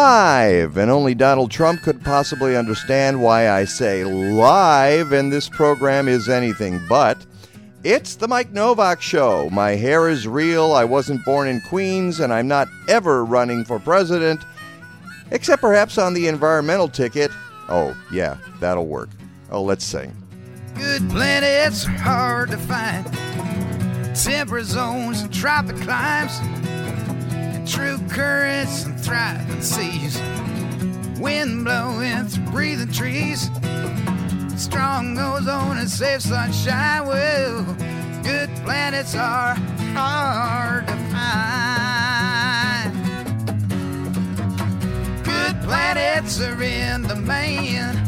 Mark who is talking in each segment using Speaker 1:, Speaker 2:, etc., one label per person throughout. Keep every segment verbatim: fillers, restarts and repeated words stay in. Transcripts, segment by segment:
Speaker 1: live, and only Donald Trump could possibly understand why I say live, and this program is anything but. It's the Mike Novak Show. My hair is real, I wasn't born in Queens, and I'm not ever running for president, except perhaps on the environmental ticket. Oh, yeah, that'll work. Oh, let's sing.
Speaker 2: Good planets are hard to find. Temperate zones and tropic climes. And true currents and thriving seas. Wind blowing through breathing trees. Strong ozone and safe sunshine. Well, good planets are hard to find. Good planets are in demand.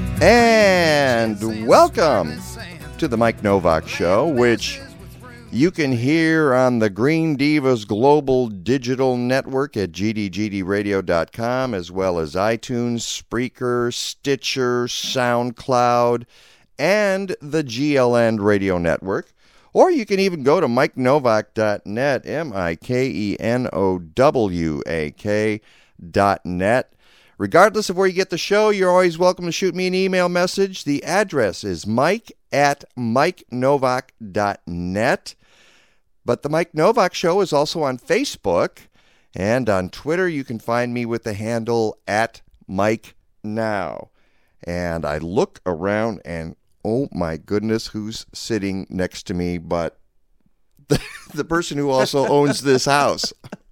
Speaker 1: And welcome to the Mike Novak Show, which you can hear on the Green Divas Global Digital Network at G D G D radio dot com, as well as iTunes, Spreaker, Stitcher, SoundCloud, and the G L N Radio Network. Or you can even go to mike novak dot net, M I K E N O W A K dot net. Regardless of where you get the show, you're always welcome to shoot me an email message. The address is mike at mike novak dot net. But the Mike Novak Show is also on Facebook, and on Twitter you can find me with the handle at Mike Now. And I look around and, oh my goodness, who's sitting next to me but the, the person who also owns this house.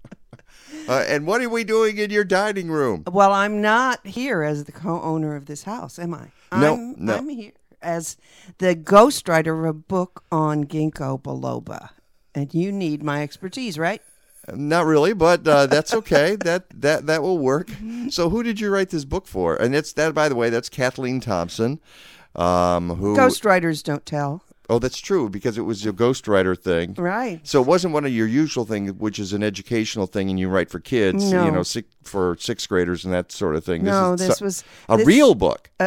Speaker 1: Uh, and what are we doing in your dining room?
Speaker 3: Well, I'm not here as the co-owner of this house, am I?
Speaker 1: No,
Speaker 3: I'm,
Speaker 1: no.
Speaker 3: I'm here as the ghostwriter of a book on ginkgo biloba. And you need my expertise, right?
Speaker 1: Not really, but uh, that's okay. that that that will work. So, who did you write this book for? And it's that, by the way, that's Kathleen Thompson. Um, who
Speaker 3: Ghostwriters don't tell.
Speaker 1: Oh, that's true, because it was a ghostwriter thing.
Speaker 3: Right.
Speaker 1: So it wasn't one of your usual things, which is an educational thing, and you write for kids,
Speaker 3: No.
Speaker 1: you know, six, for sixth graders and that sort of thing.
Speaker 3: No,
Speaker 1: is
Speaker 3: this
Speaker 1: so-
Speaker 3: was
Speaker 1: a
Speaker 3: this-
Speaker 1: real book.
Speaker 3: Uh,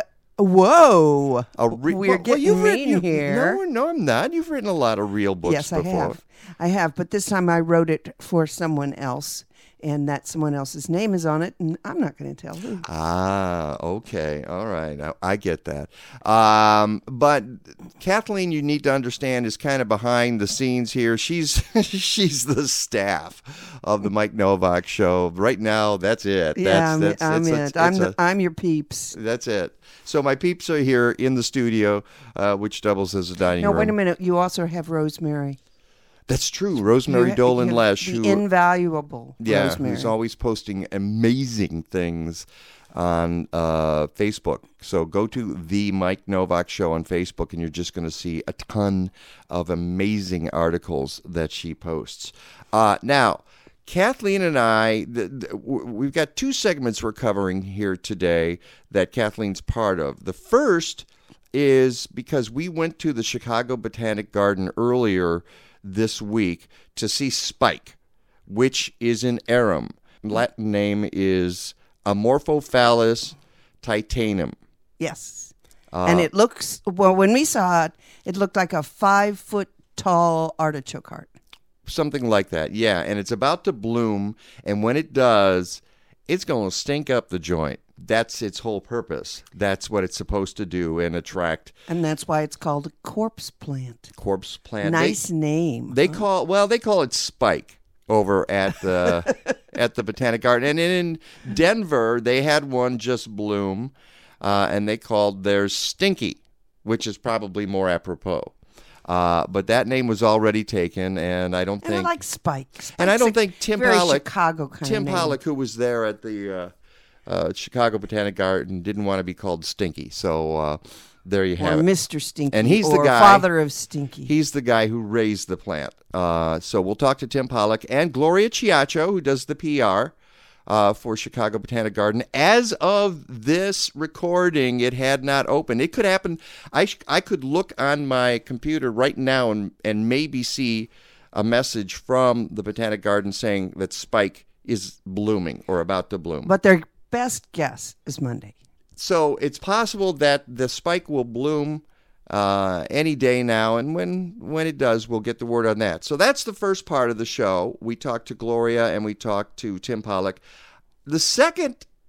Speaker 3: whoa.
Speaker 1: A re-
Speaker 3: We're
Speaker 1: well,
Speaker 3: getting
Speaker 1: you've
Speaker 3: mean
Speaker 1: written, you-
Speaker 3: here.
Speaker 1: No, no, I'm not. You've written a lot of real books
Speaker 3: Yes,
Speaker 1: before.
Speaker 3: I have. I have, but this time I wrote it for someone else, and that someone else's name is on it, and I'm not going to tell who.
Speaker 1: Ah, okay. All right. I, I get that. Um, but Kathleen, you need to understand, is kind of behind the scenes here. She's she's the staff of the Mike Novak Show. Right now, that's it.
Speaker 3: Yeah, I'm,
Speaker 1: that's,
Speaker 3: I'm
Speaker 1: that's,
Speaker 3: it.
Speaker 1: that's,
Speaker 3: I'm,
Speaker 1: that's
Speaker 3: the,
Speaker 1: a-
Speaker 3: I'm your peeps.
Speaker 1: That's it. So my peeps are here in the studio, uh, which doubles as a dining
Speaker 3: No,
Speaker 1: room.
Speaker 3: wait a minute. You also have Rosemary.
Speaker 1: That's true. Rosemary
Speaker 3: You ha-
Speaker 1: Dolan
Speaker 3: you have
Speaker 1: Lesh,
Speaker 3: the
Speaker 1: who
Speaker 3: invaluable
Speaker 1: yeah,
Speaker 3: Rosemary.
Speaker 1: who's always posting amazing things on uh, Facebook. So go to the Mike Novak Show on Facebook, and you're just going to see a ton of amazing articles that she posts. Uh, now, Kathleen and I, th- th- w- we've got two segments we're covering here today that Kathleen's part of. The first is because we went to the Chicago Botanic Garden earlier this week to see Spike, which is an arum. Latin name is Amorphophallus titanum.
Speaker 3: Yes.
Speaker 1: Uh,
Speaker 3: and it looks, well, when we saw it, it looked like a five foot tall artichoke heart.
Speaker 1: Something like that, yeah. And it's about to bloom, and when it does, it's going to stink up the joint. That's its whole purpose. That's what it's supposed to do and attract
Speaker 3: And that's why it's called a corpse plant.
Speaker 1: corpse plant.
Speaker 3: Nice
Speaker 1: They,
Speaker 3: name.
Speaker 1: they
Speaker 3: huh?
Speaker 1: call well, they call it Spike over at the at the Botanic Garden. And in Denver, they had one just bloom, uh, and they called theirs Stinky, which is probably more apropos. Uh, but that name was already taken, and I don't
Speaker 3: And I
Speaker 1: think
Speaker 3: like Spike.
Speaker 1: And I
Speaker 3: Spike's
Speaker 1: don't
Speaker 3: a
Speaker 1: think Tim
Speaker 3: very
Speaker 1: Pollock,
Speaker 3: Chicago kind
Speaker 1: Tim
Speaker 3: of name.
Speaker 1: Pollock, who was there at the uh, uh, Chicago Botanic Garden, didn't want to be called Stinky. So uh, there you
Speaker 3: Or
Speaker 1: have it.
Speaker 3: Mister Stinky.
Speaker 1: And he's the
Speaker 3: or
Speaker 1: guy-
Speaker 3: father of Stinky.
Speaker 1: He's the guy who raised the plant. Uh, so we'll talk to Tim Pollock and Gloria Chiacho, who does the P R uh, for Chicago Botanic Garden. As of this recording, it had not opened. It could happen. I sh- I could look on my computer right now and, and maybe see a message from the Botanic Garden saying that Spike is blooming or about to bloom.
Speaker 3: But their best guess is Monday.
Speaker 1: So it's possible that the spike will bloom uh, any day now, and when when it does, we'll get the word on that. So that's the first part of the show. We talked to Gloria and we talked to Tim Pollock. The second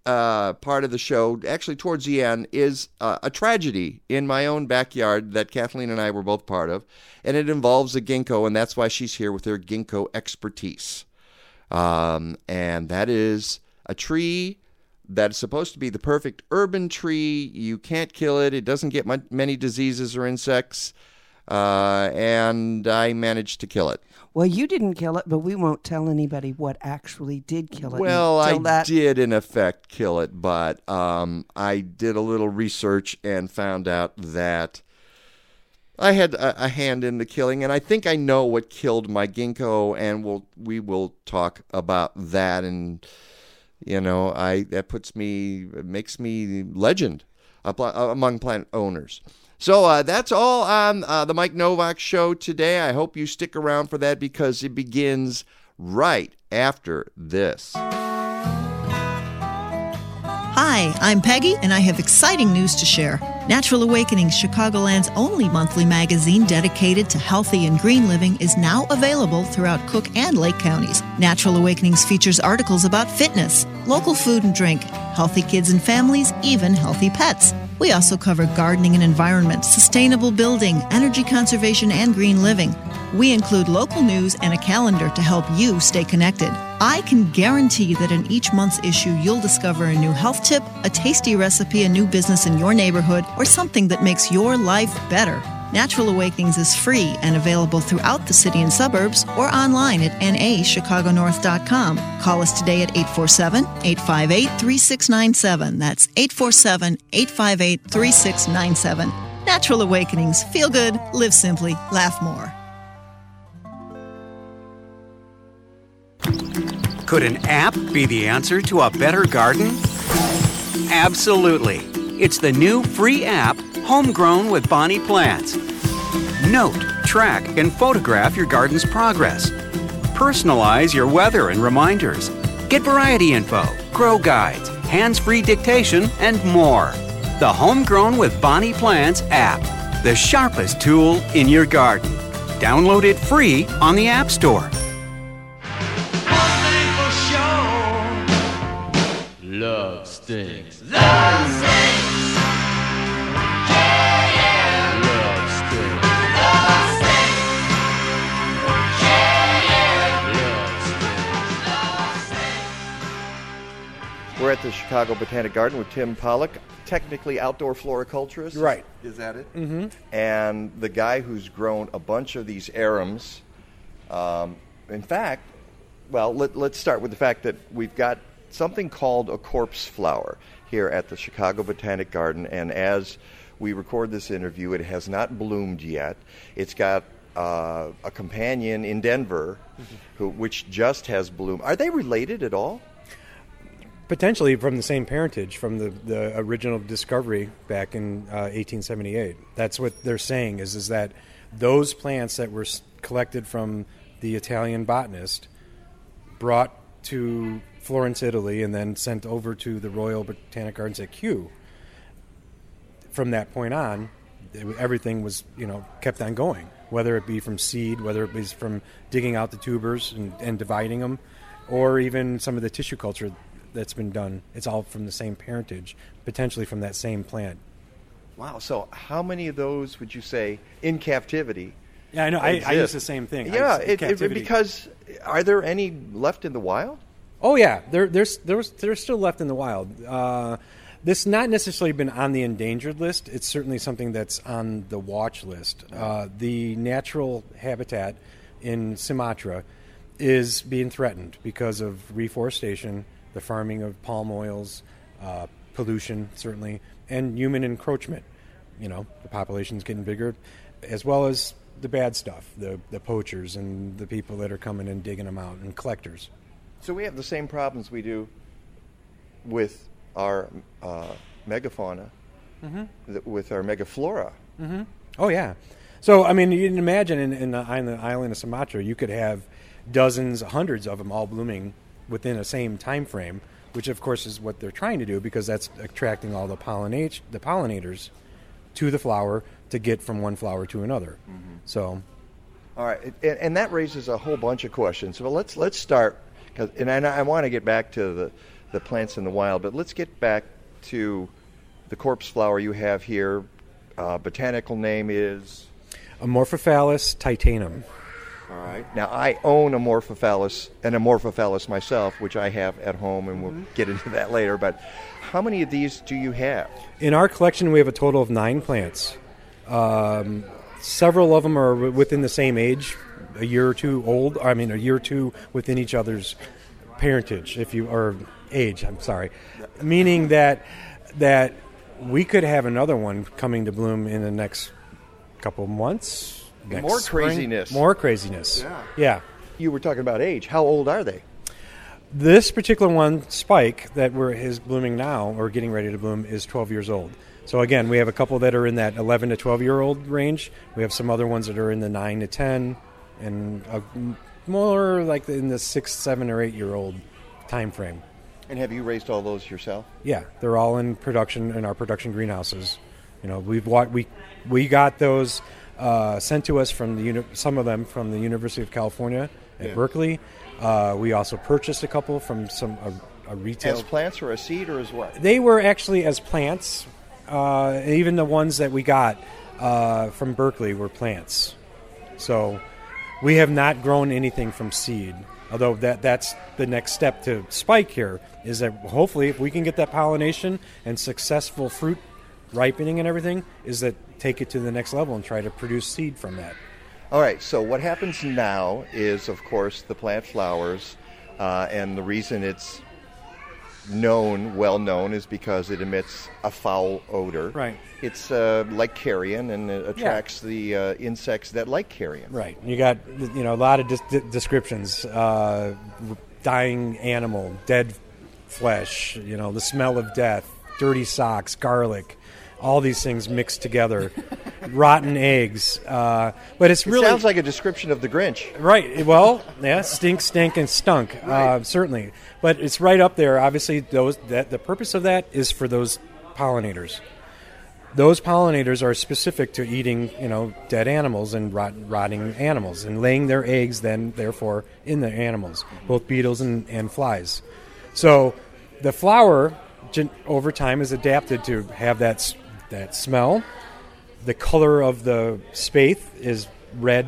Speaker 1: uh, part of the show, actually towards the end, is uh, a tragedy in my own backyard that Kathleen and I were both part of, and it involves a ginkgo, and that's why she's here with her ginkgo expertise. Um, and that is a tree that's supposed to be the perfect urban tree. You can't kill it. It doesn't get much, many diseases or insects. Uh, and I managed to kill it.
Speaker 3: Well, you didn't kill it, but we won't tell anybody what actually did kill it.
Speaker 1: Well, I
Speaker 3: that...
Speaker 1: did, in effect, kill it, but um, I did a little research and found out that I had a, a hand in the killing, and I think I know what killed my ginkgo, and we'll, we will talk about that. And, you know, I that puts me, makes me legend among plant owners. So uh, that's all on uh, the Mike Novak Show today. I hope you stick around for that because it begins right after this.
Speaker 4: Hi, I'm Peggy, and I have exciting news to share. Natural Awakenings, Chicagoland's only monthly magazine dedicated to healthy and green living, is now available throughout Cook and Lake counties. Natural Awakenings features articles about fitness, local food and drink, healthy kids and families, even healthy pets. We also cover gardening and environment, sustainable building, energy conservation, and green living. We include local news and a calendar to help you stay connected. I can guarantee that in each month's issue, you'll discover a new health tip, a tasty recipe, a new business in your neighborhood, or something that makes your life better. Natural Awakenings is free and available throughout the city and suburbs or online at N A Chicago North dot com. Call us today at eight four seven, eight five eight, three six nine seven. That's eight four seven, eight five eight, three six nine seven. Natural Awakenings. Feel good, live simply, laugh more.
Speaker 5: Could an app be the answer to a better garden? Absolutely. It's the new free app, Homegrown with Bonnie Plants. Note, track, and photograph your garden's progress. Personalize your weather and reminders. Get variety info, grow guides, hands-free dictation, and more. The Homegrown with Bonnie Plants app, the sharpest tool in your garden. Download it free on the App Store.
Speaker 6: Love stinks. Love stinks. Yeah, yeah. Love stinks. Love stinks. Yeah, yeah. Love stinks. Love stinks.
Speaker 1: We're at the Chicago Botanic Garden with Tim Pollock, technically outdoor floriculturist.
Speaker 7: Right.
Speaker 1: Is that it?
Speaker 7: Mm-hmm.
Speaker 1: And the guy who's grown a bunch of these arums. Um, in fact, well, let, let's start with the fact that we've got something called a corpse flower here at the Chicago Botanic Garden, and as we record this interview, it has not bloomed yet. It's got uh, a companion in Denver, mm-hmm. who which just has bloomed. Are they related at all?
Speaker 7: Potentially from the same parentage, from the, the original discovery back in uh, eighteen seventy-eight. That's what they're saying, is, is that those plants that were collected from the Italian botanist brought to Florence, Italy, and then sent over to the Royal Botanic Gardens at Kew. From that point on, it, everything was, you know, kept on going, whether it be from seed, whether it be from digging out the tubers and, and dividing them, or even some of the tissue culture that's been done. It's all from the same parentage, potentially from that same plant.
Speaker 1: Wow. So how many of those would you say in captivity?
Speaker 7: Yeah, I know. I, I use the same thing.
Speaker 1: Yeah, it, it, because are there any left in the wild?
Speaker 7: Oh yeah, there, there's there's they're still left in the wild. Uh, this not necessarily been on the endangered list. It's certainly something that's on the watch list. Uh, the natural habitat in Sumatra is being threatened because of reforestation, the farming of palm oils, uh, pollution certainly, and human encroachment. You know, the population's getting bigger, as well as the bad stuff, the the poachers and the people that are coming and digging them out, and collectors.
Speaker 1: So we have the same problems we do with our uh, megafauna, mm-hmm. th- with our megaflora.
Speaker 7: Mm-hmm. Oh, yeah. So, I mean, you can imagine in, in the, on the island of Sumatra, you could have dozens, hundreds of them all blooming within a same time frame, which, of course, is what they're trying to do, because that's attracting all the, pollinate, the pollinators to the flower to get from one flower to another. Mm-hmm. So,
Speaker 1: all right, and, and that raises a whole bunch of questions. So let's let's start. And I, I want to get back to the, the plants in the wild. But let's get back to the corpse flower you have here. Uh, botanical name is?
Speaker 7: Amorphophallus titanum.
Speaker 1: All right. Now, I own Amorphophallus, an Amorphophallus myself, which I have at home, and we'll mm-hmm. get into that later. But how many of these do you have?
Speaker 7: In our collection, we have a total of nine plants. Um, several of them are within the same age, a year or two old. I mean, a year or two within each other's parentage, if you or age. I'm sorry, meaning that that we could have another one coming to bloom in the next couple months. Next
Speaker 1: More
Speaker 7: spring.
Speaker 1: craziness.
Speaker 7: More craziness.
Speaker 1: Yeah.
Speaker 7: Yeah.
Speaker 1: You were talking about age. How old are they?
Speaker 7: This particular one, Spike, that we're is blooming now or getting ready to bloom, is twelve years old. So again, we have a couple that are in that eleven to twelve year old range. We have some other ones that are in the nine to ten, and a, more like in the six, seven, or eight year old time frame.
Speaker 1: And have you raised all those yourself?
Speaker 7: Yeah, they're all in production in our production greenhouses. You know, we've we we got those uh, sent to us from the uni- some of them from the University of California at
Speaker 1: yeah.
Speaker 7: Berkeley. Uh, we also purchased a couple from some a, a retail.
Speaker 1: As plants or a seed or as what?
Speaker 7: They were actually as plants. Uh, even the ones that we got uh, from Berkeley were plants. So we have not grown anything from seed. Although that that's the next step to Spike here, is that hopefully if we can get that pollination and successful fruit ripening and everything, is that take it to the next level and try to produce seed from that.
Speaker 1: All right, so what happens now is, of course, the plant flowers, uh, and the reason it's known, well known, is because it emits a foul odor.
Speaker 7: Right.
Speaker 1: It's uh, like carrion, and it attracts yeah. the uh, insects that like carrion.
Speaker 7: Right. You got, you know, a lot of des- descriptions: uh, dying animal, dead flesh, you know, the smell of death, dirty socks, garlic. All these things mixed together, rotten eggs. Uh, but it's
Speaker 1: it
Speaker 7: really
Speaker 1: sounds like a description of the Grinch.
Speaker 7: Right. Well, yeah, stink, stink, and stunk.
Speaker 1: Right.
Speaker 7: Uh, certainly, but it's right up there. Obviously, those that the purpose of that is for those pollinators. Those pollinators are specific to eating, you know, dead animals and rot, rotting animals, and laying their eggs. Then, therefore, in the animals, both beetles and, and flies. So, the flower over time is adapted to have that. That smell. The color of the spathe is red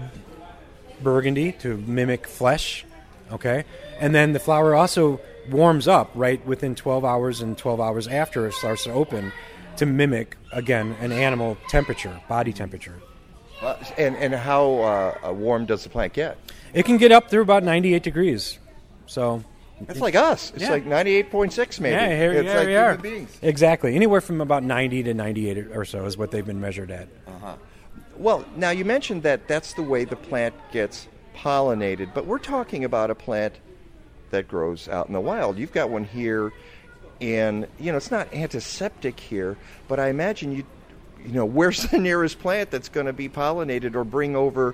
Speaker 7: burgundy to mimic flesh, okay? And then the flower also warms up right within twelve hours and twelve hours after it starts to open to mimic, again, an animal temperature, body temperature.
Speaker 1: Uh, and, and how uh, warm does the plant get?
Speaker 7: It can get up through about ninety-eight degrees. So...
Speaker 1: That's like us. It's
Speaker 7: yeah.
Speaker 1: like ninety-eight point six maybe.
Speaker 7: Yeah, here,
Speaker 1: it's
Speaker 7: yeah,
Speaker 1: like
Speaker 7: we are.
Speaker 1: human beings.
Speaker 7: Exactly. Anywhere from about ninety to ninety-eight or so is what they've been measured at.
Speaker 1: Uh-huh. Well, now you mentioned that that's the way the plant gets pollinated, but we're talking about a plant that grows out in the wild. You've got one here, and, you know, it's not antiseptic here, but I imagine you, you know, where's the nearest plant that's going to be pollinated or bring over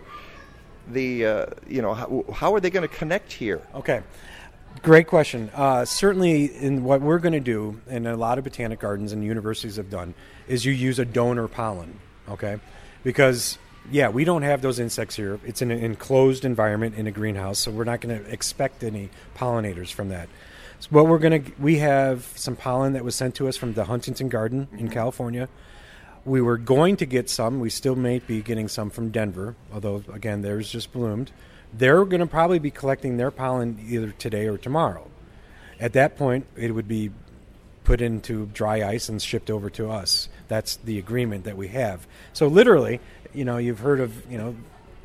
Speaker 1: the, uh, you know, how, how are they going to connect here?
Speaker 7: Okay. Great question. Uh, certainly, in what we're going to do, and a lot of botanic gardens and universities have done, is you use a donor pollen, okay? Because, yeah, we don't have those insects here. It's in an enclosed environment in a greenhouse, so we're not going to expect any pollinators from that. So what we're going to, we have some pollen that was sent to us from the Huntington Garden in California. We were going to get some. We still may be getting some from Denver, although, again, theirs just bloomed. They're going to probably be collecting their pollen either today or tomorrow. At that point, it would be put into dry ice and shipped over to us. That's the agreement that we have. So literally, you know, you've heard of, you know,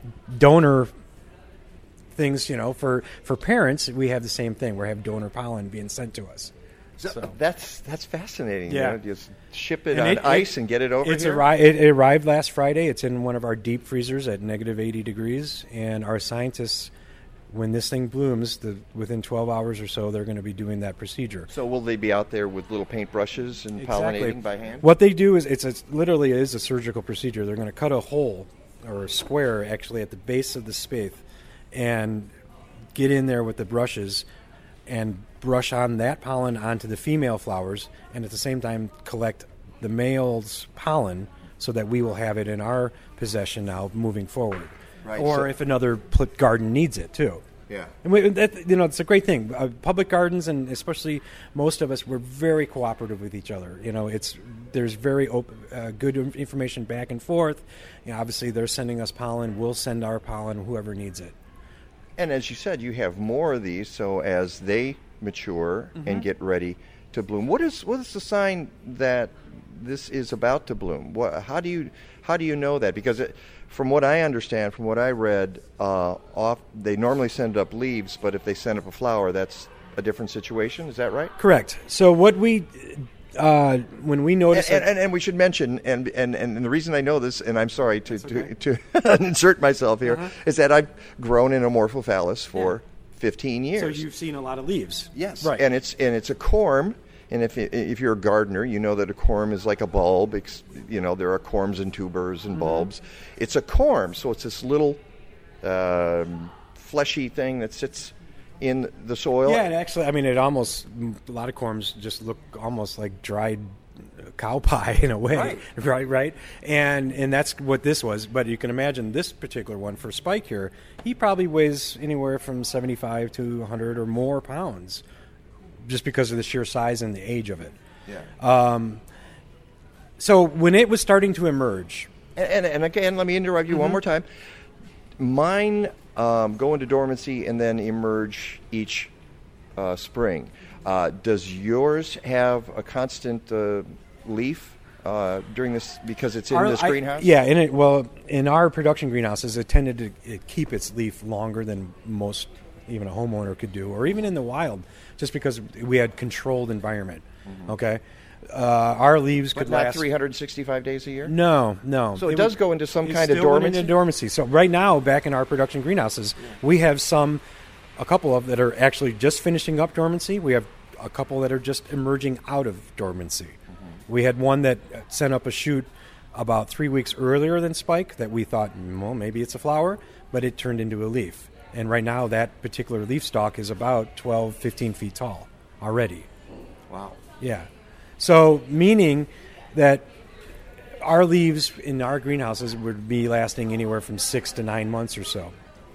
Speaker 7: donor things, you know, for, for parents, we have the same thing. We have donor pollen being sent to us.
Speaker 1: So,
Speaker 7: so.
Speaker 1: That's that's fascinating.
Speaker 7: Yeah.
Speaker 1: You know, just ship it
Speaker 7: And
Speaker 1: on
Speaker 7: it-
Speaker 1: ice
Speaker 7: it-
Speaker 1: and get it over
Speaker 7: It's
Speaker 1: here.
Speaker 7: arri- it, it arrived last Friday. It's in one of our deep freezers at negative eighty degrees. And our scientists, when this thing blooms, the, within twelve hours or so, they're going to be doing that procedure.
Speaker 1: So will they be out there with little paintbrushes and
Speaker 7: Exactly.
Speaker 1: pollinating by hand?
Speaker 7: What they do is it's a, literally is a surgical procedure. They're going to cut a hole or a square actually at the base of the spathe and get in there with the brushes and brush on that pollen onto the female flowers, and at the same time collect the male's pollen so that we will have it in our possession now moving forward.
Speaker 1: Right,
Speaker 7: Or
Speaker 1: so-
Speaker 7: if another pl- garden needs it too.
Speaker 1: Yeah.
Speaker 7: And we, that, you know, it's a great thing. Uh, public gardens, and especially most of us, we're very cooperative with each other. You know, it's there's very open, uh, good information back and forth. You know, obviously, they're sending us pollen. We'll send our pollen, whoever needs it.
Speaker 1: And as you said, you have more of these, so as they mature
Speaker 7: Mm-hmm.
Speaker 1: and get ready to bloom, what is what is the sign that this is about to bloom? What, how do you how do you know that? Because it, from what I understand, from what I read, uh, off they normally send up leaves, but if they send up a flower, that's a different situation. Is that right?
Speaker 7: Correct. So what we uh, when we notice
Speaker 1: And,
Speaker 7: that-
Speaker 1: and, and we should mention, and, and, and the reason I know this, and I'm sorry to to, to insert myself here,
Speaker 7: Uh-huh.
Speaker 1: is that I've grown in Amorphophallus for fifteen years.
Speaker 7: so you've seen a lot of leaves.
Speaker 1: Yes,
Speaker 7: Right.
Speaker 1: and it's and it's a corm, and if if you're a gardener, you know that a corm is like a bulb. It's, you know, there are corms and tubers and
Speaker 7: Mm-hmm.
Speaker 1: bulbs. It's a corm, so it's this little um, fleshy thing that sits in the soil.
Speaker 7: Yeah, and actually, I mean, it almost, a lot of corms just look almost like dried cow pie in a way.
Speaker 1: Right.
Speaker 7: right, right. And and that's what this was. But you can imagine this particular one for Spike here, he probably weighs anywhere from seventy-five to one hundred or more pounds just because of the sheer size and the age of it.
Speaker 1: Yeah.
Speaker 7: So when it was starting to emerge,
Speaker 1: And, and, and again, let me interrupt you one more time. Mine um, go into dormancy and then emerge each uh, spring. Uh, does yours have a constant uh, leaf uh, during this, because it's in
Speaker 7: Our-
Speaker 1: this
Speaker 7: I-
Speaker 1: greenhouse?
Speaker 7: Yeah, in it. Well, in our production greenhouses, it tended to it keep its leaf longer than most, even a homeowner could do, or even in the wild, just because we had controlled environment. Okay, uh, our leaves
Speaker 1: But
Speaker 7: could
Speaker 1: not
Speaker 7: last.
Speaker 1: three hundred sixty-five days a year?
Speaker 7: No, no.
Speaker 1: So it does
Speaker 7: would-
Speaker 1: go into some
Speaker 7: it
Speaker 1: kind of
Speaker 7: still went
Speaker 1: dormancy?
Speaker 7: into dormancy. So right now, back in our production greenhouses, we have some, a couple of that are actually just finishing up dormancy. We have a couple that are just emerging out of dormancy.
Speaker 1: Mm-hmm.
Speaker 7: We had one that sent up a shoot about three weeks earlier than Spike that we thought, well, maybe it's a flower, but it turned into a leaf. And right now, that particular leaf stalk is about twelve, fifteen feet tall already.
Speaker 1: Wow.
Speaker 7: Yeah. So, meaning that our leaves in our greenhouses would be lasting anywhere from six to nine months or so.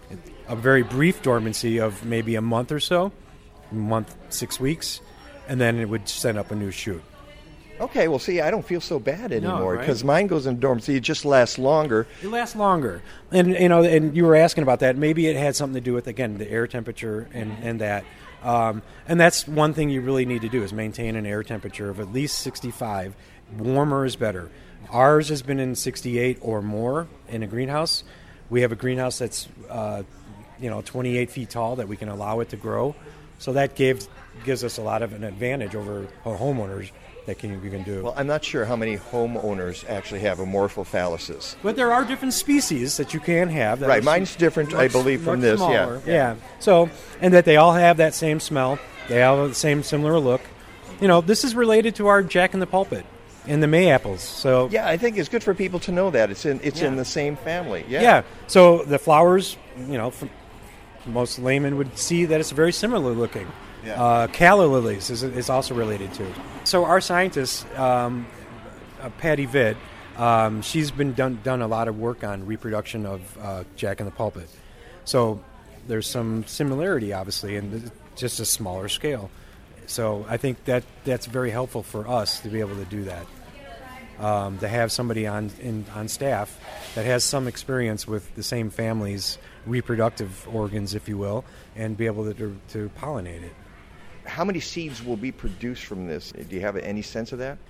Speaker 7: A very brief dormancy of maybe a month or so, a month, six weeks, and then it would send up a new shoot.
Speaker 1: Okay, well, see, I don't feel so bad anymore
Speaker 7: right?
Speaker 1: because mine goes into dormancy. It just lasts longer.
Speaker 7: It lasts longer, and you know, and you were asking about that. Maybe it had something to do with, again, the air temperature and and that, um, and that's one thing you really need to do is maintain an air temperature of at least sixty-five. Warmer is better. Ours has been in sixty-eight or more in a greenhouse. We have a greenhouse that's uh, you know twenty-eight feet tall that we can allow it to grow, so that gives gives us a lot of an advantage over homeowners. That can, you can do.
Speaker 1: Well, I'm not sure how many homeowners actually have Amorphophalluses.
Speaker 7: But there are different species that you can have. That
Speaker 1: Right,
Speaker 7: are
Speaker 1: mine's different, I
Speaker 7: much-
Speaker 1: believe, from
Speaker 7: much
Speaker 1: this, yeah.
Speaker 7: smaller. Yeah. So, and that they all have that same smell. They all have the same similar look. You know, this is related to our Jack in the Pulpit and the May apples. So,
Speaker 1: Yeah, I think it's good for people to know that. It's in it's in
Speaker 7: Yeah.
Speaker 1: the same family. Yeah.
Speaker 7: yeah. So the flowers, you know, from, most laymen would see that it's very similar looking.
Speaker 1: Yeah.
Speaker 7: Uh, calla lilies is, is also related to. So our scientist, um, uh, Patty Vitt, um, she's been done done a lot of work on reproduction of uh, Jack in the Pulpit. So there's some similarity, obviously, and just a smaller scale. So I think that that's very helpful for us to be able to do that. Um, to have somebody on in, on staff that has some experience with the same family's reproductive organs, if you will, and be able to, to, to pollinate it.
Speaker 1: How many seeds will be produced from this? Do you have any sense of that?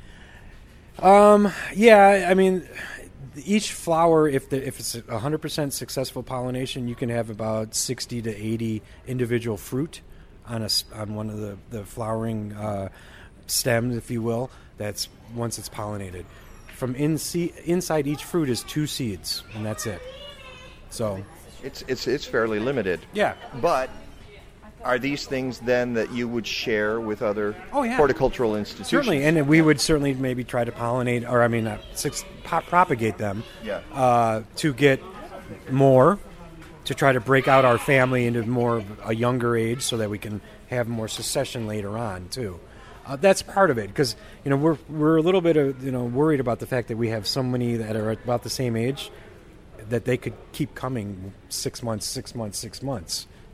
Speaker 7: Um, yeah, I mean, each flower, if the, if it's a one hundred percent successful pollination, you can have about sixty to eighty individual fruit on a s on one of the the flowering uh, stems, if you will. That's once it's pollinated. From in inside each fruit is two seeds, and that's it. So,
Speaker 1: It's it's it's fairly limited.
Speaker 7: yeah.
Speaker 1: But are these things then that you would share with other
Speaker 7: Oh, yeah.
Speaker 1: horticultural institutions?
Speaker 7: Certainly, and we would certainly maybe try to pollinate, or I mean, uh, six, po- propagate them
Speaker 1: Yeah.
Speaker 7: uh, to get more, to try to break out our family into more of a younger age, so that we can have more succession later on too. Uh, that's part of it, because you know we're we're a little bit of, you know worried about the fact that we have so many that are about the same age that they could keep coming six months, six months, six months.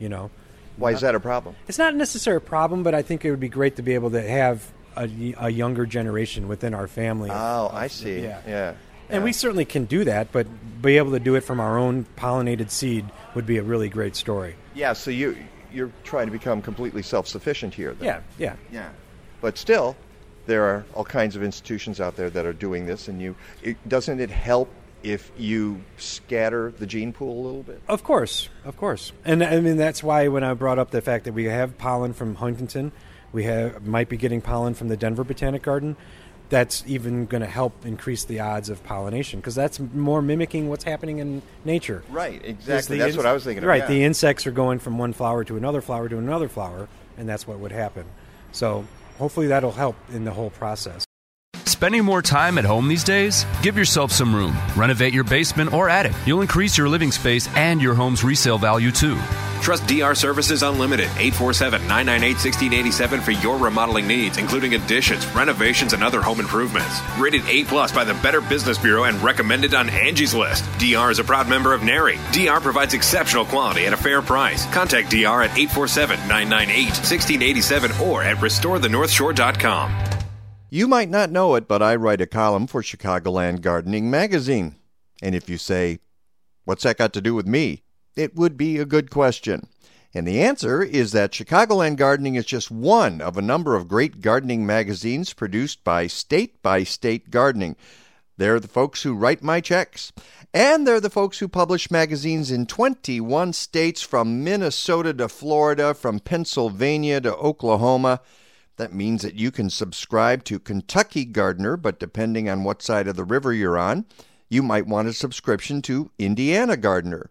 Speaker 7: You know,
Speaker 1: Why is that a problem?
Speaker 7: it's not necessarily a problem, but I think it would be great to be able to have a, a younger generation within our family.
Speaker 1: Oh, I see.
Speaker 7: Yeah.
Speaker 1: Yeah.
Speaker 7: And
Speaker 1: yeah.
Speaker 7: we certainly can do that, but be able to do it from our own pollinated seed would be a really great story.
Speaker 1: Yeah, so you, you're trying to become completely self-sufficient here, then.
Speaker 7: Yeah, yeah.
Speaker 1: Yeah. But still, there are all kinds of institutions out there that are doing this, and you it, doesn't it help if you scatter the gene pool a little bit?
Speaker 7: Of course, of course. And I mean, that's why when I brought up the fact that we have pollen from Huntington, we have might be getting pollen from the Denver Botanic Garden, that's even going to help increase the odds of pollination, because that's more mimicking what's happening in nature.
Speaker 1: Right, exactly.
Speaker 7: The
Speaker 1: That's
Speaker 7: ins-
Speaker 1: what I was thinking of.
Speaker 7: Right,
Speaker 1: yeah.
Speaker 7: the insects are going from one flower to another flower to another flower, and that's what would happen. So hopefully that'll help in the whole process.
Speaker 8: Spending more time at home these days? Give yourself some room. Renovate your basement or attic. You'll increase your living space and your home's resale value too.
Speaker 9: Trust D R Services Unlimited, eight four seven, nine nine eight, one six eight seven for your remodeling needs, including additions, renovations, and other home improvements. Rated A plus by the Better Business Bureau and recommended on Angie's List. D R is a proud member of NARI. D R provides exceptional quality at a fair price. Contact D R at eight four seven, nine nine eight, one six eight seven or at restore the north shore dot com.
Speaker 1: You might not know it, but I write a column for Chicagoland Gardening Magazine. And if you say, what's that got to do with me? It would be a good question. And the answer is that Chicagoland Gardening is just one of a number of great gardening magazines produced by State by State Gardening. They're the folks who write my checks. And they're the folks who publish magazines in twenty-one states, from Minnesota to Florida, from Pennsylvania to Oklahoma. That means that you can subscribe to Kentucky Gardener, but depending on what side of the river you're on, you might want a subscription to Indiana Gardener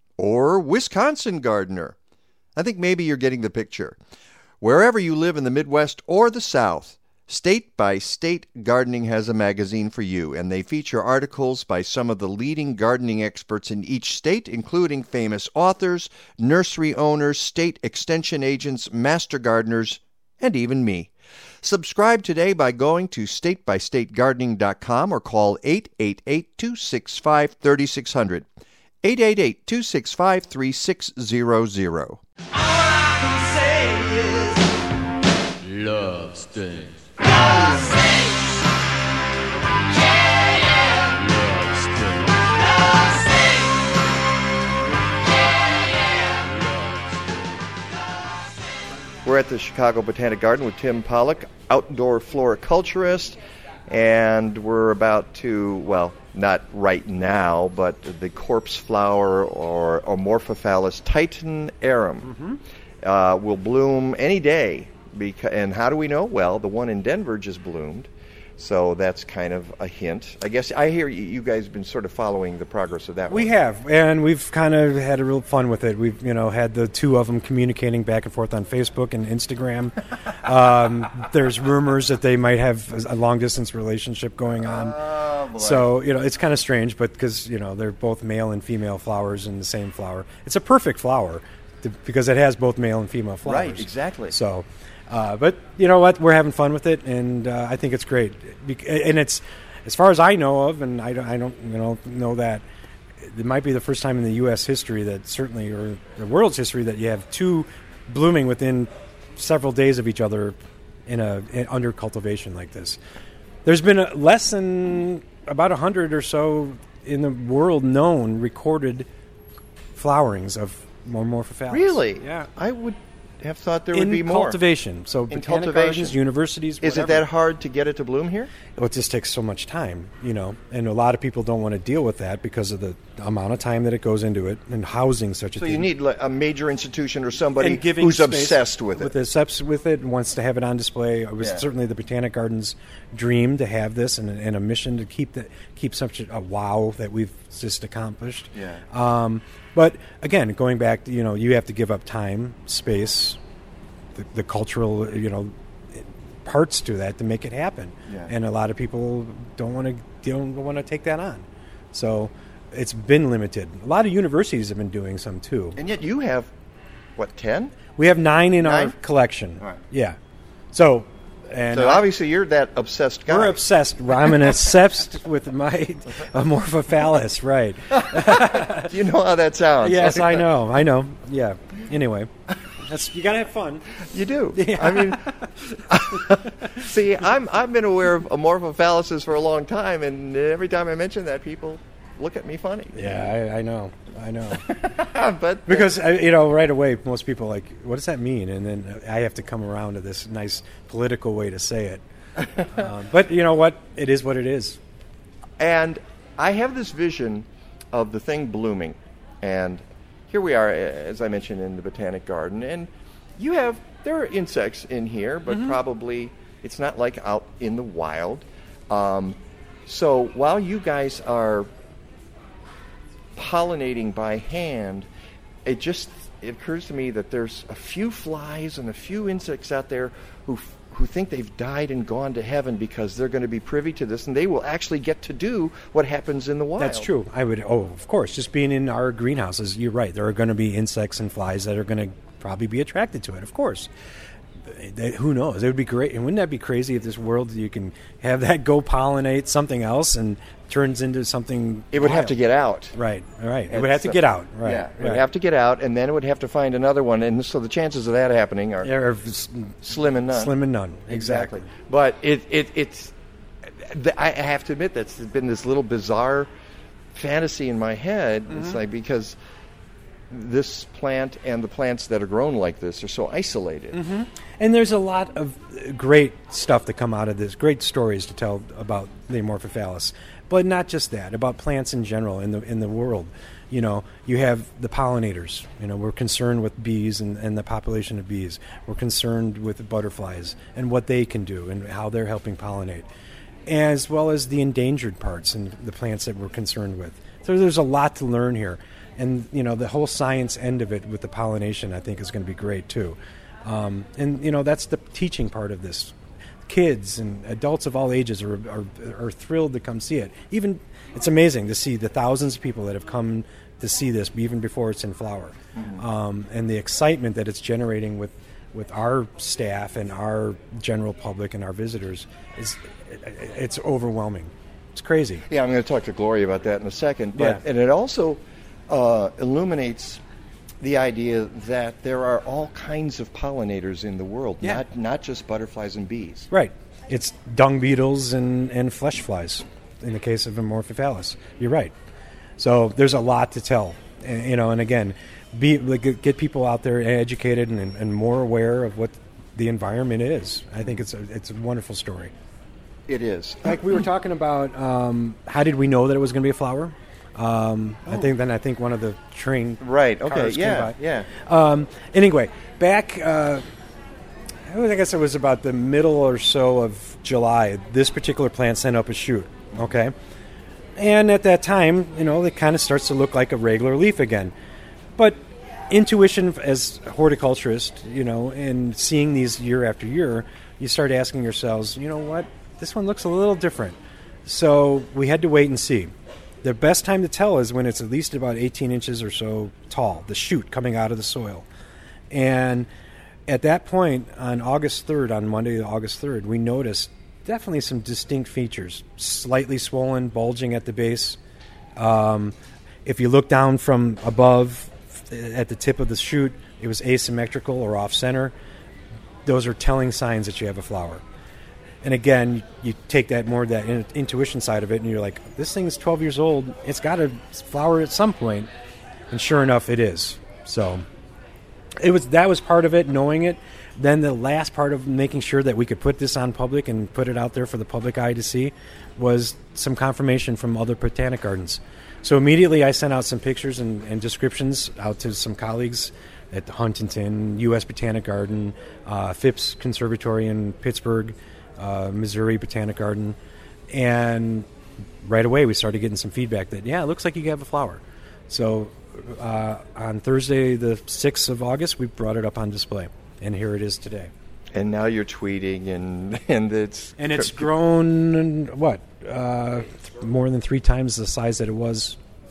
Speaker 1: or Wisconsin Gardener. I think maybe you're getting the picture. Wherever you live in the Midwest or the South, State by State Gardening has a magazine for you, and they feature articles by some of the leading gardening experts in each state, including famous authors, nursery owners, state extension agents, master gardeners, and even me. Subscribe today by going to state by state gardening dot com or call eight eight eight, two six five, three six zero zero. eight eight eight, two six five, three six zero zero.
Speaker 6: Love stinks.
Speaker 2: Love stinks. Yeah, yeah.
Speaker 6: Love stinks.
Speaker 2: Love stinks.
Speaker 1: We're at the Chicago Botanic Garden with Tim Pollock, outdoor floriculturist, and we're about to, well, not right now, but the corpse flower or Amorphophallus Titan arum mm-hmm. uh, will bloom any day. Beca- and how do we know? Well, the one in Denver just bloomed. So that's kind of a hint. I guess I hear you, you guys have been sort of following the progress of that
Speaker 7: We
Speaker 1: one.
Speaker 7: have, and we've kind of had a real fun with it. We've, you know, had the two of them communicating back and forth on Facebook and Instagram. um, there's rumors that they might have a long-distance relationship going on.
Speaker 1: Oh, boy.
Speaker 7: So, you know, it's kind of strange, but because, you know, they're both male and female flowers in the same flower. It's a perfect flower to, because it has both male and female flowers.
Speaker 1: Right, exactly.
Speaker 7: So... Uh, but you know what? We're having fun with it, and uh, I think it's great. Bec- and it's, as far as I know of, and I don't, I don't, you know, know that it might be the first time in the U S history that certainly, or the world's history, that you have two blooming within several days of each other in a in, under cultivation like this. There's been a, less than about a hundred or so in the world known recorded flowerings of Amorphophallus.
Speaker 1: Really?
Speaker 7: Yeah.
Speaker 1: I would have thought there
Speaker 7: in
Speaker 1: would be more.
Speaker 7: cultivation. So
Speaker 1: In
Speaker 7: botanic
Speaker 1: cultivation.
Speaker 7: gardens, universities,
Speaker 1: Is it
Speaker 7: whatever.
Speaker 1: that hard to get it to bloom here?
Speaker 7: Well, it just takes so much time, you know, and a lot of people don't want to deal with that because of the amount of time that it goes into it and housing such a
Speaker 1: So
Speaker 7: thing.
Speaker 1: you need like, a major institution or somebody
Speaker 7: and giving
Speaker 1: who's
Speaker 7: space
Speaker 1: obsessed with it.
Speaker 7: with obsessed with it and wants to have it on display. It was
Speaker 1: Yeah.
Speaker 7: certainly the Botanic Gardens' dream to have this, and, and a mission to keep that keep such a, a wow that we've just accomplished.
Speaker 1: Yeah.
Speaker 7: Um, but again, going back, to, you know, you have to give up time, space, the, the cultural, you know, parts to that to make it happen.
Speaker 1: Yeah.
Speaker 7: And a lot of people don't want to don't want to take that on. So it's been limited. A lot of universities have been doing some too.
Speaker 1: And yet you have, what, ten?
Speaker 7: We have nine in
Speaker 1: Nine?
Speaker 7: our collection.
Speaker 1: All right.
Speaker 7: Yeah. So And
Speaker 1: so
Speaker 7: I-
Speaker 1: obviously you're that obsessed guy.
Speaker 7: We're obsessed. I'm an obsessed with my Amorphophallus, right?
Speaker 1: Do you know how that sounds?
Speaker 7: Yes, I know. I know. Yeah. Anyway, that's you gotta have fun.
Speaker 1: You do. I mean, see, I'm I've been aware of Amorphophalluses for a long time, and every time I mention that, people look at me funny.
Speaker 7: Yeah, I, I know. I know.
Speaker 1: But
Speaker 7: because I, you know, right away, most people are like, what does that mean? And then I have to come around to this nice political way to say it. um, but you know what? It is what it is.
Speaker 1: And I have this vision of the thing blooming, and here we are, as I mentioned, in the Botanic Garden, and you have there are insects in here, but
Speaker 7: Mm-hmm.
Speaker 1: probably it's not like out in the wild. Um, so while you guys are pollinating by hand, it just it occurs to me that there's a few flies and a few insects out there who who think they've died and gone to heaven because they're going to be privy to this, and they will actually get to do what happens in the wild.
Speaker 7: That's true. I would. Oh, of course. Just being in our greenhouses, you're right. There are going to be insects and flies that are going to probably be attracted to it. Of course. They, who knows? It would be great. And wouldn't that be crazy if this world you can have that go pollinate something else and turns into something?
Speaker 1: It would have
Speaker 7: wild.
Speaker 1: to get out.
Speaker 7: Right. Right. It would have
Speaker 1: It's,
Speaker 7: to
Speaker 1: uh,
Speaker 7: get out. Right.
Speaker 1: Yeah, it
Speaker 7: right.
Speaker 1: would have to get out, and then it would have to find another one, and so the chances of that happening are
Speaker 7: Yeah, or s-
Speaker 1: slim and none.
Speaker 7: Slim and none. Exactly.
Speaker 1: But it, it it's. th- I have to admit that's been this little bizarre fantasy in my head.
Speaker 7: Mm-hmm.
Speaker 1: It's like because this plant and the plants that are grown like this are so isolated.
Speaker 7: Mm-hmm. And there's a lot of great stuff to come out of this, great stories to tell about the Amorphophallus. But not just that, about plants in general in the in the world. You know, you have the pollinators. You know, we're concerned with bees and, and the population of bees. We're concerned with butterflies and what they can do and how they're helping pollinate, as well as the endangered parts and the plants that we're concerned with. So there's a lot to learn here. And, you know, the whole science end of it with the pollination, I think, is going to be great, too. Um, and, you know, that's the teaching part of this. Kids and adults of all ages are, are are thrilled to come see it. Even, it's amazing to see the thousands of people that have come to see this, even before it's in flower.
Speaker 1: Mm-hmm.
Speaker 7: Um, and the excitement that it's generating with, with our staff and our general public and our visitors, is it's overwhelming. It's crazy.
Speaker 1: Yeah, I'm going to talk to Gloria about that in a second. But
Speaker 7: Yeah.
Speaker 1: and it also uh, illuminates the idea that there are all kinds of pollinators in the world,
Speaker 7: Yeah.
Speaker 1: not not just butterflies and bees.
Speaker 7: Right. It's dung beetles and, and flesh flies in the case of Amorphophallus. You're right. So there's a lot to tell. And, you know, and again, be like, get people out there educated and, and more aware of what the environment is. I think it's a, it's a wonderful story.
Speaker 1: It is.
Speaker 7: Like we were talking about, um, how did we know that it was going to be a flower? Um, I think then I think one of the train
Speaker 1: Right, okay,
Speaker 7: cars came
Speaker 1: yeah,
Speaker 7: by.
Speaker 1: yeah.
Speaker 7: Um, anyway, back, uh, I guess it was about the middle or so of July, this particular plant sent up a shoot, okay? And at that time, you know, it kind of starts to look like a regular leaf again. But intuition as a horticulturist, you know, and seeing these year after year, you start asking yourselves, you know what, this one looks a little different. So we had to wait and see. The best time to tell is when it's at least about eighteen inches or so tall, the shoot coming out of the soil. And at that point, on August third, on Monday, August third, we noticed definitely some distinct features. Slightly swollen, bulging at the base. Um, if you look down from above at the tip of the shoot, it was asymmetrical or off-center. Those are telling signs that you have a flower. And again, you take that more that in, intuition side of it, and you're like, this thing's twelve years old. It's got to flower at some point. And sure enough, it is. So it was that was part of it, knowing it. Then the last part of making sure that we could put this on public and put it out there for the public eye to see was some confirmation from other botanic gardens. So immediately I sent out some pictures and, and descriptions out to some colleagues at the Huntington, U S Botanic Garden, uh, Phipps Conservatory in Pittsburgh, uh, Missouri Botanic Garden. And right away we started getting some feedback that, yeah, it looks like you have a flower. So uh, on Thursday, the sixth of August, we brought it up on display. And here it is today.
Speaker 1: And now you're tweeting, and and it's
Speaker 7: and it's grown what uh, th- more than three times the size that it was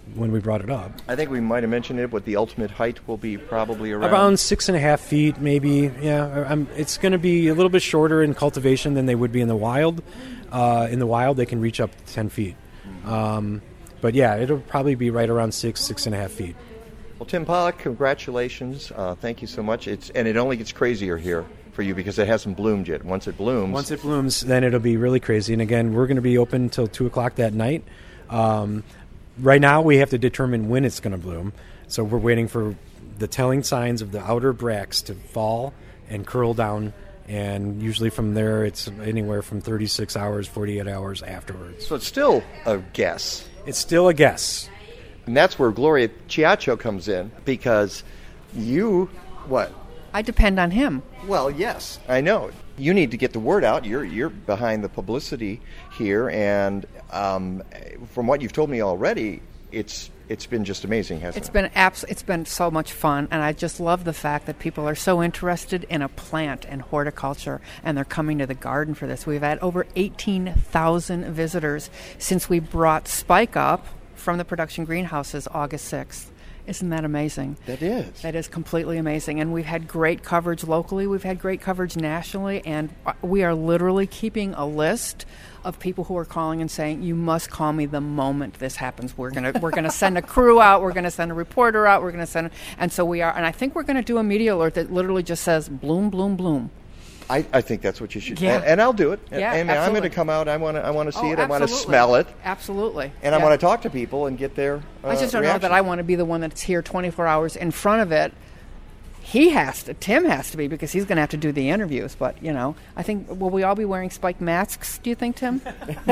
Speaker 7: when we brought it up.
Speaker 1: I think we might have mentioned it, but the ultimate height will be probably around...
Speaker 7: Around six and a half feet, maybe. Yeah, I'm, it's going to be a little bit shorter in cultivation than they would be in the wild. Uh, in the wild, they can reach up to ten feet. Um, but yeah, it'll probably be right around six, six and a half feet.
Speaker 1: Well, Tim Pollock, congratulations. Uh, thank you so much. It's and it only gets crazier here for you because it hasn't bloomed yet. Once it blooms...
Speaker 7: Once it blooms, then it'll be really crazy. And again, we're going to be open until two o'clock that night. Um, right now, we have to determine when it's going to bloom. So we're waiting for the telling signs of the outer bracts to fall and curl down. And usually from there, it's anywhere from thirty-six hours, forty-eight hours afterwards.
Speaker 1: So it's still a guess.
Speaker 7: It's still a guess.
Speaker 1: And that's where Gloria Chiacho comes in, because you, what?
Speaker 10: I depend on him.
Speaker 1: Well, yes, I know. You need to get the word out. You're you're behind the publicity here, and um, from what you've told me already, it's it's been just amazing, hasn't
Speaker 10: It's
Speaker 1: it?
Speaker 10: been abs- It's been so much fun, and I just love the fact that people are so interested in a plant and horticulture, and they're coming to the garden for this. We've had over eighteen thousand visitors since we brought Spike up from the production greenhouses August sixth. Isn't that amazing?
Speaker 1: That is.
Speaker 10: That is completely amazing. And we've had great coverage locally. We've had great coverage nationally. And we are literally keeping a list of people who are calling and saying, you must call me the moment this happens. We're going to we're gonna send a crew out. We're going to send a reporter out. We're going to send... And so we are... And I think we're going to do a media alert that literally just says, bloom, bloom, bloom.
Speaker 1: I, I think that's what you should do.
Speaker 10: Yeah.
Speaker 1: And, and I'll do it.
Speaker 10: Yeah,
Speaker 1: and I'm going to come out. I want to I want to see
Speaker 10: Oh,
Speaker 1: it. I want to
Speaker 10: absolutely.
Speaker 1: smell it.
Speaker 10: Absolutely.
Speaker 1: And I
Speaker 10: Yeah.
Speaker 1: want to talk to people and get their uh,
Speaker 10: I just don't
Speaker 1: reaction.
Speaker 10: know that I want to be the one that's here twenty-four hours in front of it. He has to. Tim has to be, because he's going to have to do the interviews. But, you know, I think, will we all be wearing Spike masks, do you think, Tim?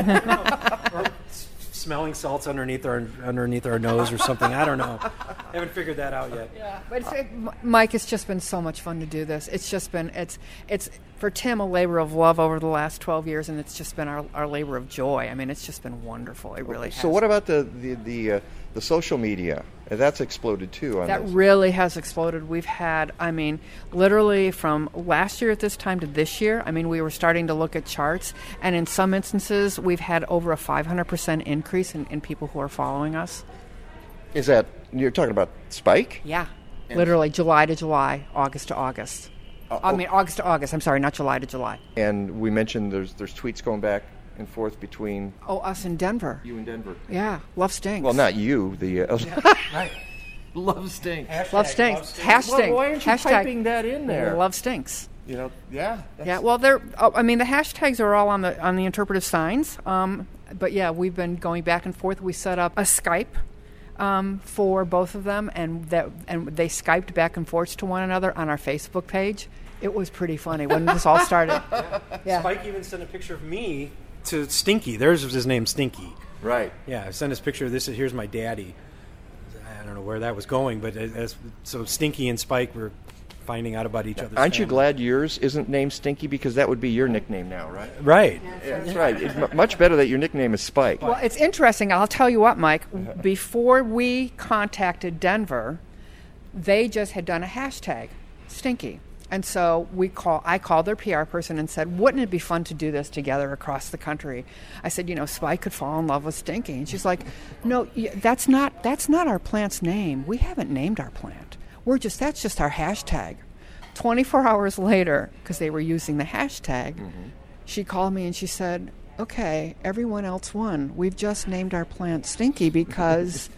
Speaker 7: Smelling salts underneath our underneath our nose or something. I don't know. Haven't figured that out yet.
Speaker 10: Yeah, but it's, it, Mike, it's just been so much fun to do this. It's just been it's it's for Tim a labor of love over the last twelve years, and it's just been our, our labor of joy. I mean, it's just been wonderful. It really has.
Speaker 1: So what about the the the, uh, the social media? That's exploded too. On
Speaker 10: That
Speaker 1: this.
Speaker 10: really has exploded. We've had, I mean, literally from last year at this time to this year, I mean, we were starting to look at charts, and in some instances, we've had over a five hundred percent increase in, in people who are following us.
Speaker 1: Is that, you're talking about Spike?
Speaker 10: Yeah, literally July to July, August to August.
Speaker 1: Uh,
Speaker 10: I mean, August to August. I'm sorry, not July to July.
Speaker 1: And we mentioned there's there's tweets going back and forth between
Speaker 10: Oh, us in Denver.
Speaker 1: you and Denver.
Speaker 10: Yeah, love stinks.
Speaker 1: Well, not you. The uh,
Speaker 6: Right. Love stinks.
Speaker 10: love stinks. Hashtag.
Speaker 1: Well, why aren't you
Speaker 10: hashtag,
Speaker 1: typing that in there?
Speaker 10: Love stinks.
Speaker 1: You know, yeah.
Speaker 10: Yeah, well, they're. Oh, I mean, the hashtags are all on the on the interpretive signs. Um, but yeah, we've been going back and forth. We set up a Skype um, for both of them, and that and they Skyped back and forth to one another on our Facebook page. It was pretty funny when this all started. Yeah.
Speaker 7: Spike even sent a picture of me to Stinky. There's his name, Stinky.
Speaker 1: Right.
Speaker 7: Yeah, I sent this picture of this. Here's my daddy. I don't know where that was going, but it, as, so Stinky and Spike were finding out about each other.
Speaker 1: Aren't you glad yours isn't named Stinky, because that would be your nickname now, right?
Speaker 7: Right.
Speaker 1: Yeah, that's right. It's m- much better that your nickname is Spike.
Speaker 10: Well, it's interesting. I'll tell you what, Mike. Before we contacted Denver, they just had done a hashtag, Stinky. And so we call. I called their P R person and said, wouldn't it be fun to do this together across the country? I said, you know, Spike could fall in love with Stinky. And she's like, no, y- that's not that's not our plant's name. We haven't named our plant. We're just that's just our hashtag. twenty-four hours later, because they were using the hashtag, mm-hmm. she called me and she said, okay, everyone else won. We've just named our plant Stinky because...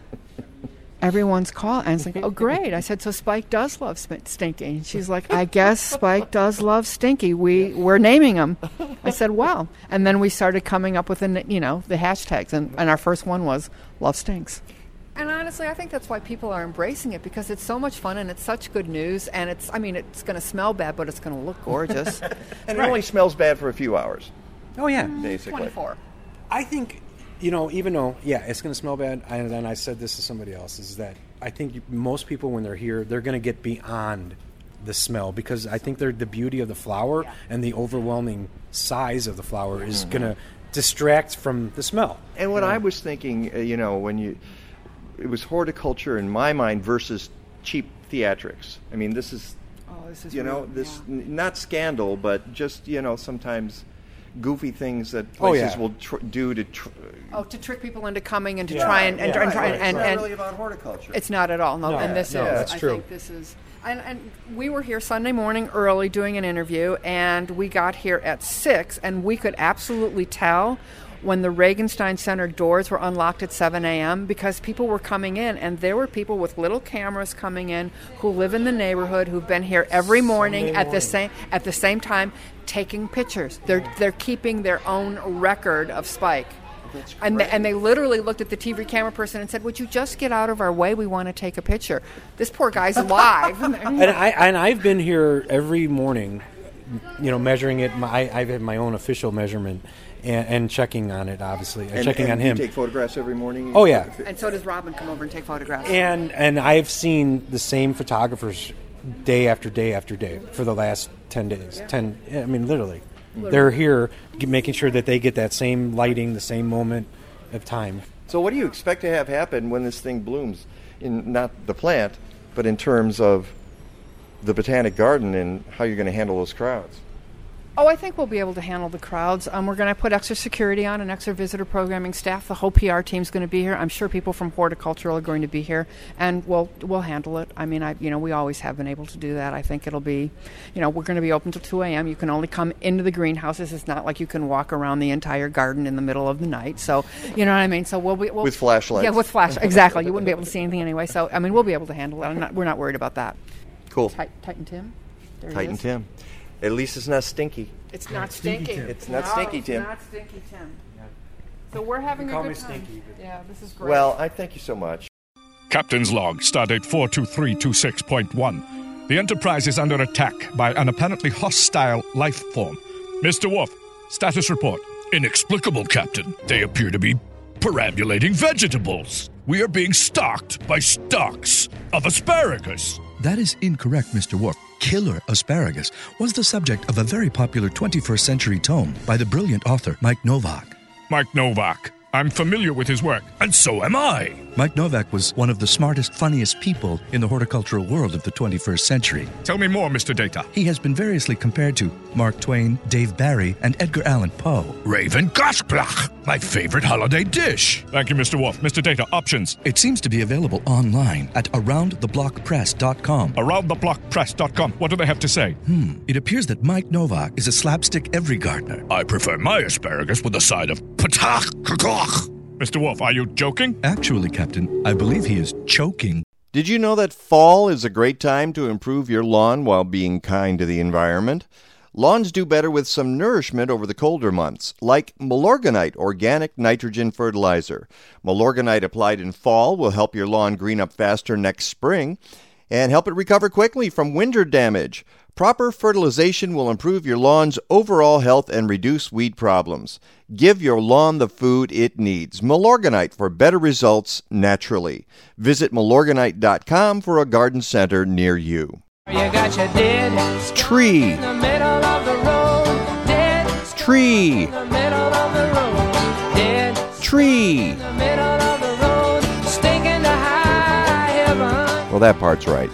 Speaker 10: everyone's call. And I was like, oh, great. I said, so Spike does love sp- Stinky. And she's like, I guess Spike does love Stinky. We, we're naming him. I said, wow. And then we started coming up with, the, you know, the hashtags. And, and our first one was Love Stinks. And honestly, I think that's why people are embracing it, because it's so much fun and it's such good news. And it's, I mean, it's going to smell bad, but it's going to look gorgeous.
Speaker 1: And it only smells bad for a few hours,
Speaker 7: Oh, yeah.
Speaker 1: basically.
Speaker 10: twenty-four.
Speaker 7: I think, you know, even though, yeah, it's going to smell bad, and then I said this to somebody else, is that I think you, most people, when they're here, they're going to get beyond the smell, because I think they're, the beauty of the flower yeah. and the overwhelming size of the flower is mm-hmm. going to distract from the smell.
Speaker 1: And what
Speaker 7: you know?
Speaker 1: I was thinking, uh, you know, when you, it was horticulture in my mind versus cheap theatrics. I mean, this is,
Speaker 10: oh, this is
Speaker 1: you know,
Speaker 10: real,
Speaker 1: this
Speaker 10: yeah.
Speaker 1: n- not scandal, but just, you know, sometimes goofy things that
Speaker 7: Oh,
Speaker 1: places
Speaker 7: yeah.
Speaker 1: will tr- do to. Tr-
Speaker 10: Oh, to trick people into coming and to
Speaker 7: Yeah.
Speaker 10: try and, and,
Speaker 7: Yeah,
Speaker 10: and try
Speaker 1: right,
Speaker 10: and,
Speaker 1: right.
Speaker 10: and,
Speaker 1: It's not
Speaker 10: and
Speaker 1: really about horticulture.
Speaker 10: It's not at all. No,
Speaker 7: No,
Speaker 10: and this
Speaker 7: no,
Speaker 10: is.
Speaker 7: that's
Speaker 10: I
Speaker 7: true.
Speaker 10: think this is. And, and we were here Sunday morning early doing an interview, and we got here at six, and we could absolutely tell when the Regenstein Center doors were unlocked at seven a.m. because people were coming in, and there were people with little cameras coming in who live in the neighborhood, who've been here every morning
Speaker 7: Sunday
Speaker 10: at the
Speaker 7: morning.
Speaker 10: same at the same time taking pictures. They're they're keeping their own record of Spike. And they, and they literally looked at the T V camera person and said, "Would you just get out of our way? We want to take a picture." This poor guy's live.
Speaker 7: And I and I've been here every morning, you know, measuring it. My, I've had my own official measurement and, and checking on it, obviously, and,
Speaker 1: and,
Speaker 7: checking
Speaker 1: and
Speaker 7: on
Speaker 1: you
Speaker 7: him.
Speaker 1: take photographs every morning?
Speaker 7: Oh, yeah.
Speaker 10: And so does Robin come over and take photographs.
Speaker 7: And and I've seen the same photographers day after day after day for the last ten days. Ten, I mean, literally, they're here g- making sure that they get that same lighting, the same moment of time.
Speaker 1: So what do you expect to have happen when this thing blooms? In not the plant, but in terms of the Botanic Garden and how you're going to handle those crowds?
Speaker 10: Oh, I think we'll be able to handle the crowds. Um, we're going to put extra security on and extra visitor programming staff. The whole P R team's going to be here. I'm sure people from horticultural are going to be here, and we'll we'll handle it. I mean, I you know we always have been able to do that. I think it'll be, you know, we're going to be open till two a.m. You can only come into the greenhouses. It's not like you can walk around the entire garden in the middle of the night. So you know what I mean. So we'll be we'll,
Speaker 1: With flashlights.
Speaker 10: Yeah, with flash. Exactly. You wouldn't be able to see anything anyway. So I mean, we'll be able to handle it. I'm not, we're not worried about that.
Speaker 1: Cool.
Speaker 10: Tit- Titan Tim. There he
Speaker 1: Titan
Speaker 10: is.
Speaker 1: Tim. At least it's not stinky.
Speaker 10: It's not stinky.
Speaker 1: It's not
Speaker 10: No,
Speaker 1: stinky, Tim.
Speaker 10: It's not stinky, Tim. So we're having
Speaker 7: You
Speaker 10: a
Speaker 7: call
Speaker 10: good
Speaker 7: me
Speaker 10: time.
Speaker 7: stinky, but-
Speaker 10: Yeah, this is great.
Speaker 1: Well, I thank you so much.
Speaker 11: Captain's log, stardate four two three two six point one. The Enterprise is under attack by an apparently hostile life form. Mister Worf, status report. Inexplicable, Captain. They appear to be perambulating vegetables. We are being stalked by stalks of asparagus.
Speaker 12: That is incorrect, Mister Worf. Killer asparagus was the subject of a very popular twenty-first century tome by the brilliant author Mike Novak.
Speaker 11: Mike Novak. I'm familiar with his work, and so am I.
Speaker 12: Mike Novak was one of the smartest, funniest people in the horticultural world of the twenty-first century.
Speaker 11: Tell me more, Mister Data.
Speaker 12: He has been variously compared to Mark Twain, Dave Barry, and Edgar Allan Poe.
Speaker 11: Raven Goshblach, my favorite holiday dish. Thank you, Mister Wolf. Mister Data, options.
Speaker 12: It seems to be available online at around the block press dot com.
Speaker 11: around the block press dot com. What do they have to say?
Speaker 12: Hmm. It appears that Mike Novak is a slapstick every gardener.
Speaker 11: I prefer my asparagus with a side of patach. Mister Wolf, are you joking?
Speaker 12: Actually, Captain, I believe he is choking.
Speaker 1: Did you know that fall is a great time to improve your lawn while being kind to the environment? Lawns do better with some nourishment over the colder months, like Milorganite organic nitrogen fertilizer. Milorganite applied in fall will help your lawn green up faster next spring and help it recover quickly from winter damage. Proper fertilization will improve your lawn's overall health and reduce weed problems. Give your lawn the food it needs. Milorganite for better results naturally. Visit Milorganite dot com for a garden center near you.
Speaker 2: You got your dead
Speaker 1: Tree.
Speaker 2: in the middle of the road. Dead
Speaker 1: Tree.
Speaker 2: in the middle of the road. Dead
Speaker 1: Tree.
Speaker 2: in the middle of the road. Stinking to high heaven.
Speaker 1: Well, that part's right.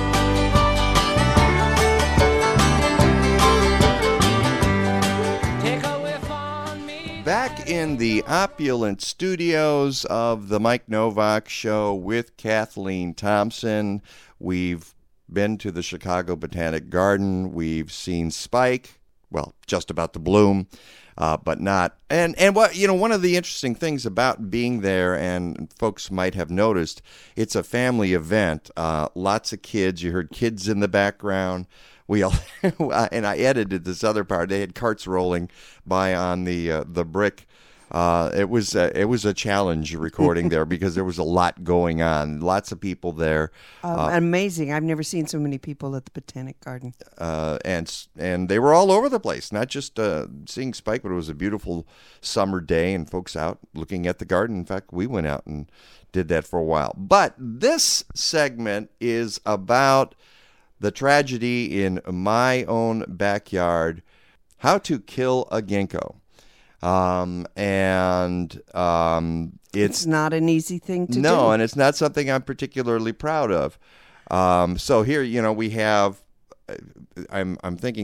Speaker 2: Take a whiff on me.
Speaker 1: Back in the opulent studios of the Mike Novak Show with Kathleen Thompson, we've been to the Chicago Botanic Garden. We've seen Spike, well, just about to bloom, uh, but not. And and what you know, one of the interesting things about being there, and folks might have noticed, it's a family event. Uh, lots of kids. You heard kids in the background. We all, and I edited this other part. They had carts rolling by on the uh, the brick. Uh, it was uh, it was a challenge recording there because there was a lot going on. Lots of people there.
Speaker 3: Um,
Speaker 1: Uh,
Speaker 3: amazing. I've never seen so many people at the Botanic Garden.
Speaker 1: uh, and and they were all over the place. Not just uh, seeing Spike, but it was a beautiful summer day, and folks out looking at the garden. In fact, we went out and did that for a while. But this segment is about the tragedy in my own backyard: how to kill a ginkgo. Um, and um, it's,
Speaker 3: It's not an easy thing to do.
Speaker 1: no, and it's not something I'm particularly proud of. Um, so here, you know, we have. I'm I'm thinking the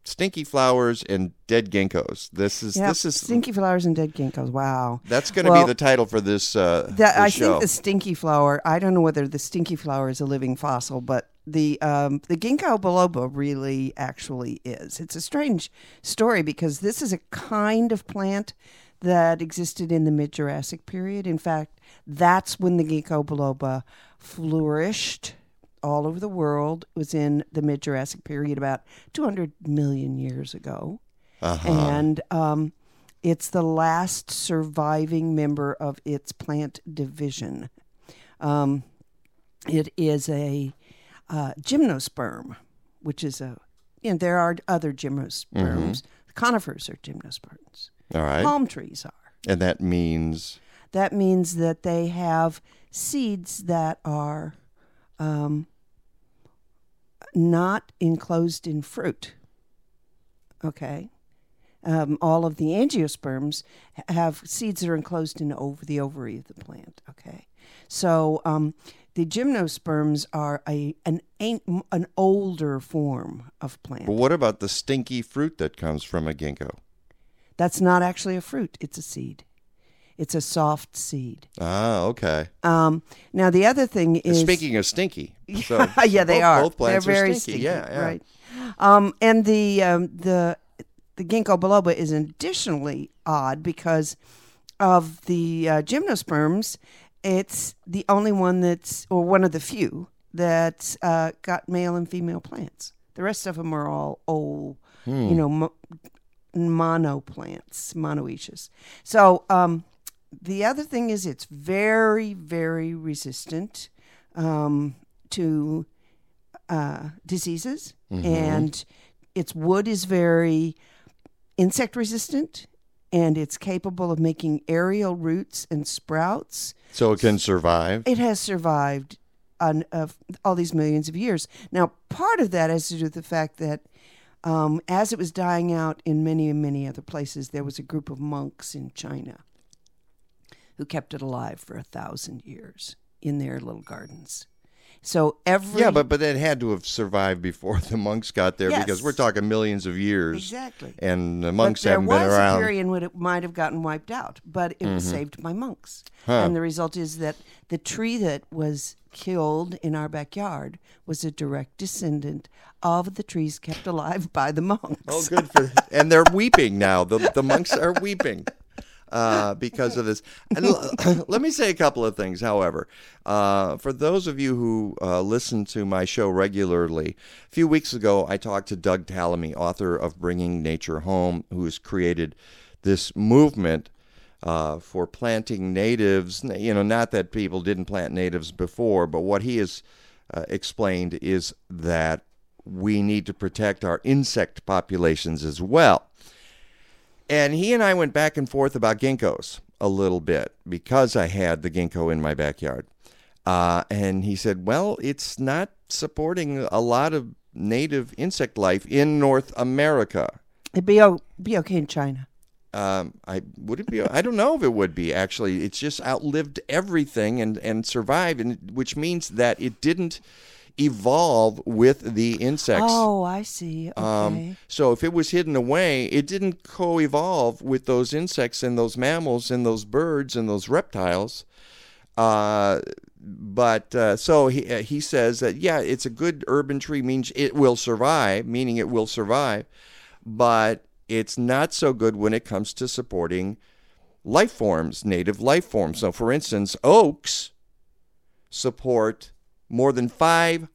Speaker 1: stinky flowers and dead ginkgos. This is
Speaker 3: Yep,
Speaker 1: this is
Speaker 3: stinky flowers and dead ginkgos. Wow.
Speaker 1: That's going to
Speaker 3: Well,
Speaker 1: be the title for this, uh,
Speaker 3: that,
Speaker 1: this
Speaker 3: I
Speaker 1: show.
Speaker 3: think the stinky flower, I don't know whether the stinky flower is a living fossil, but the um, the ginkgo biloba really actually is. It's a strange story because this is a kind of plant that existed in the mid-Jurassic period. In fact, that's when the ginkgo biloba flourished all over the world. It was in the mid-Jurassic period about two hundred million years ago.
Speaker 1: Uh-huh.
Speaker 3: And um, it's the last surviving member of its plant division. Um, it is a uh, gymnosperm, which is a, you know, there are other gymnosperms.
Speaker 1: Mm-hmm.
Speaker 3: Conifers are gymnosperms.
Speaker 1: All right.
Speaker 3: Palm trees are.
Speaker 1: And that means?
Speaker 3: That means that they have seeds that are um, not enclosed in fruit. Okay. Um, all of the angiosperms have seeds that are enclosed in over the ovary of the plant. Okay. So um, the gymnosperms are a an an older form of plant.
Speaker 1: But what about the stinky fruit that comes from a ginkgo?
Speaker 3: That's not actually a fruit. It's a seed. It's a soft seed.
Speaker 1: Ah, okay.
Speaker 3: Um, now, the other thing is...
Speaker 1: Speaking of stinky. So
Speaker 3: yeah, they
Speaker 1: both,
Speaker 3: are.
Speaker 1: Both plants
Speaker 3: They're very
Speaker 1: are stinky.
Speaker 3: stinky.
Speaker 1: Yeah, yeah.
Speaker 3: Right. Um, and the, um, the, the ginkgo biloba is additionally odd because of the uh, gymnosperms, it's the only one that's, or one of the few, that's uh, got male and female plants. The rest of them are all old,
Speaker 1: Hmm.
Speaker 3: you know, mo- monoplants, monoecious. So um, the other thing is it's very, very resistant um, to uh, diseases,
Speaker 1: Mhm.
Speaker 3: and its wood is very insect resistant, and it's capable of making aerial roots and sprouts.
Speaker 1: So it can survive?
Speaker 3: It has survived on uh, all these millions of years. Now, part of that has to do with the fact that Um, as it was dying out in many and many other places, there was a group of monks in China who kept it alive for a thousand years in their little gardens. So every
Speaker 1: Yeah, but but it had to have survived before the monks got there
Speaker 3: Yes.
Speaker 1: because we're talking millions of years.
Speaker 3: Exactly.
Speaker 1: And the monks
Speaker 3: but
Speaker 1: haven't been
Speaker 3: There was
Speaker 1: around.
Speaker 3: a period when it might have gotten wiped out, but it was
Speaker 1: Mhm.
Speaker 3: saved by monks.
Speaker 1: Huh.
Speaker 3: And the result is that the tree that was killed in our backyard was a direct descendant of the trees kept alive by the monks.
Speaker 1: Oh, good for and they're weeping now. The the monks are weeping uh, because of this. And l- let me say a couple of things. However, uh, for those of you who uh, listen to my show regularly, a few weeks ago I talked to Doug Tallamy, author of Bringing Nature Home, who has created this movement uh, for planting natives. You know, not that people didn't plant natives before, but what he has uh, explained is that we need to protect our insect populations as well. And he and I went back and forth about ginkgos a little bit because I had the ginkgo in my backyard. Uh, and he said, well, it's not supporting a lot of native insect life in North America.
Speaker 3: It'd be, o- be okay in China.
Speaker 1: Um, I would it be? I don't know if it would be. Actually, it's just outlived everything and and survived, and which means that it didn't evolve with the insects.
Speaker 3: Oh, I see. Okay.
Speaker 1: Um, so if it was hidden away, it didn't co-evolve with those insects and those mammals and those birds and those reptiles. Uh, but uh, so he uh, he says that yeah, it's a good urban tree, means it will survive, meaning it will survive, but it's not so good when it comes to supporting life forms, native life forms. So, for instance, oaks support more than five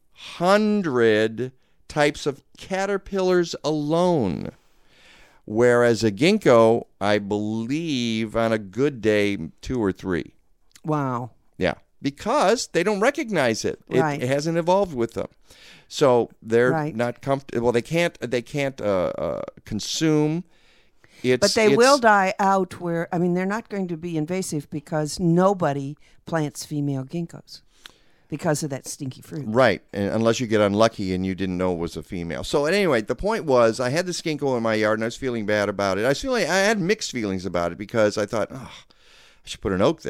Speaker 1: hundred types of caterpillars alone, whereas a ginkgo, I believe, on a good day, two or three.
Speaker 3: Wow.
Speaker 1: Yeah, because they don't recognize it. It,
Speaker 3: Right.
Speaker 1: it hasn't evolved with them. So they're
Speaker 3: Right.
Speaker 1: not comfortable. Well, they can't. They can't uh, uh, consume. It's,
Speaker 3: But they
Speaker 1: it's,
Speaker 3: will die out where, I mean, they're not going to be invasive because nobody plants female ginkgos because of that stinky fruit.
Speaker 1: Right, and unless you get unlucky and you didn't know it was a female. So anyway, the point was, I had this ginkgo in my yard and I was feeling bad about it. I was feeling, I had mixed feelings about it because I thought, oh, I should put an oak there.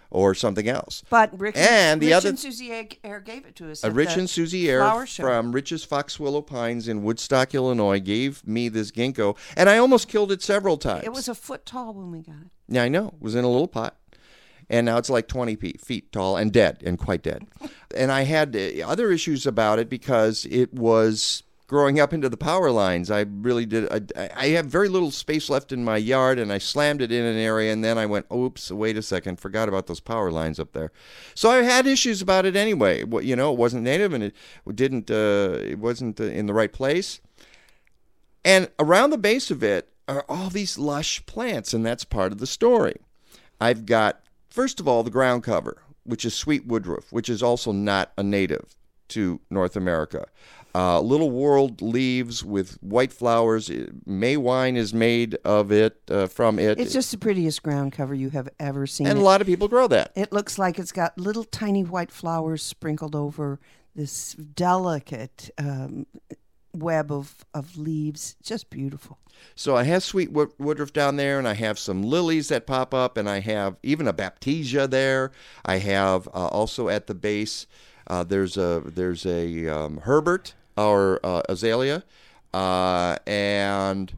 Speaker 1: or something else.
Speaker 3: But Rick
Speaker 1: and the
Speaker 3: Rich
Speaker 1: other,
Speaker 3: and Susie Ayer gave it to us.
Speaker 1: Uh,
Speaker 3: at
Speaker 1: Rich
Speaker 3: the
Speaker 1: and Susie Ayer
Speaker 3: flower show.
Speaker 1: from Rich's Fox Willow Pines in Woodstock, Illinois, gave me this ginkgo, and I almost killed it several times.
Speaker 3: It was a foot tall when we got it.
Speaker 1: Yeah, I know. It was in a little pot. And now it's like twenty feet, feet tall and dead, and quite dead. And I had uh, other issues about it because it was growing up into the power lines. I really did. I, I have very little space left in my yard, and I slammed it in an area, and then I went, oops, wait a second, forgot about those power lines up there. So I had issues about it anyway. You know, it wasn't native, and it didn't. Uh, it wasn't in the right place. And around the base of it are all these lush plants, and that's part of the story. I've got, first of all, the ground cover, which is sweet woodruff, which is also not a native to North America. Uh, little whorled leaves with white flowers. May wine is made of it, uh, from it.
Speaker 3: It's just the prettiest ground cover you have ever seen.
Speaker 1: And
Speaker 3: it,
Speaker 1: a lot of people grow that.
Speaker 3: It looks like it's got little tiny white flowers sprinkled over this delicate um, web of, of leaves. Just beautiful.
Speaker 1: So I have sweet wood- woodruff down there, and I have some lilies that pop up, and I have even a baptisia there. I have uh, also at the base, uh, there's a there's a um, Herbert or uh, azalea, uh, and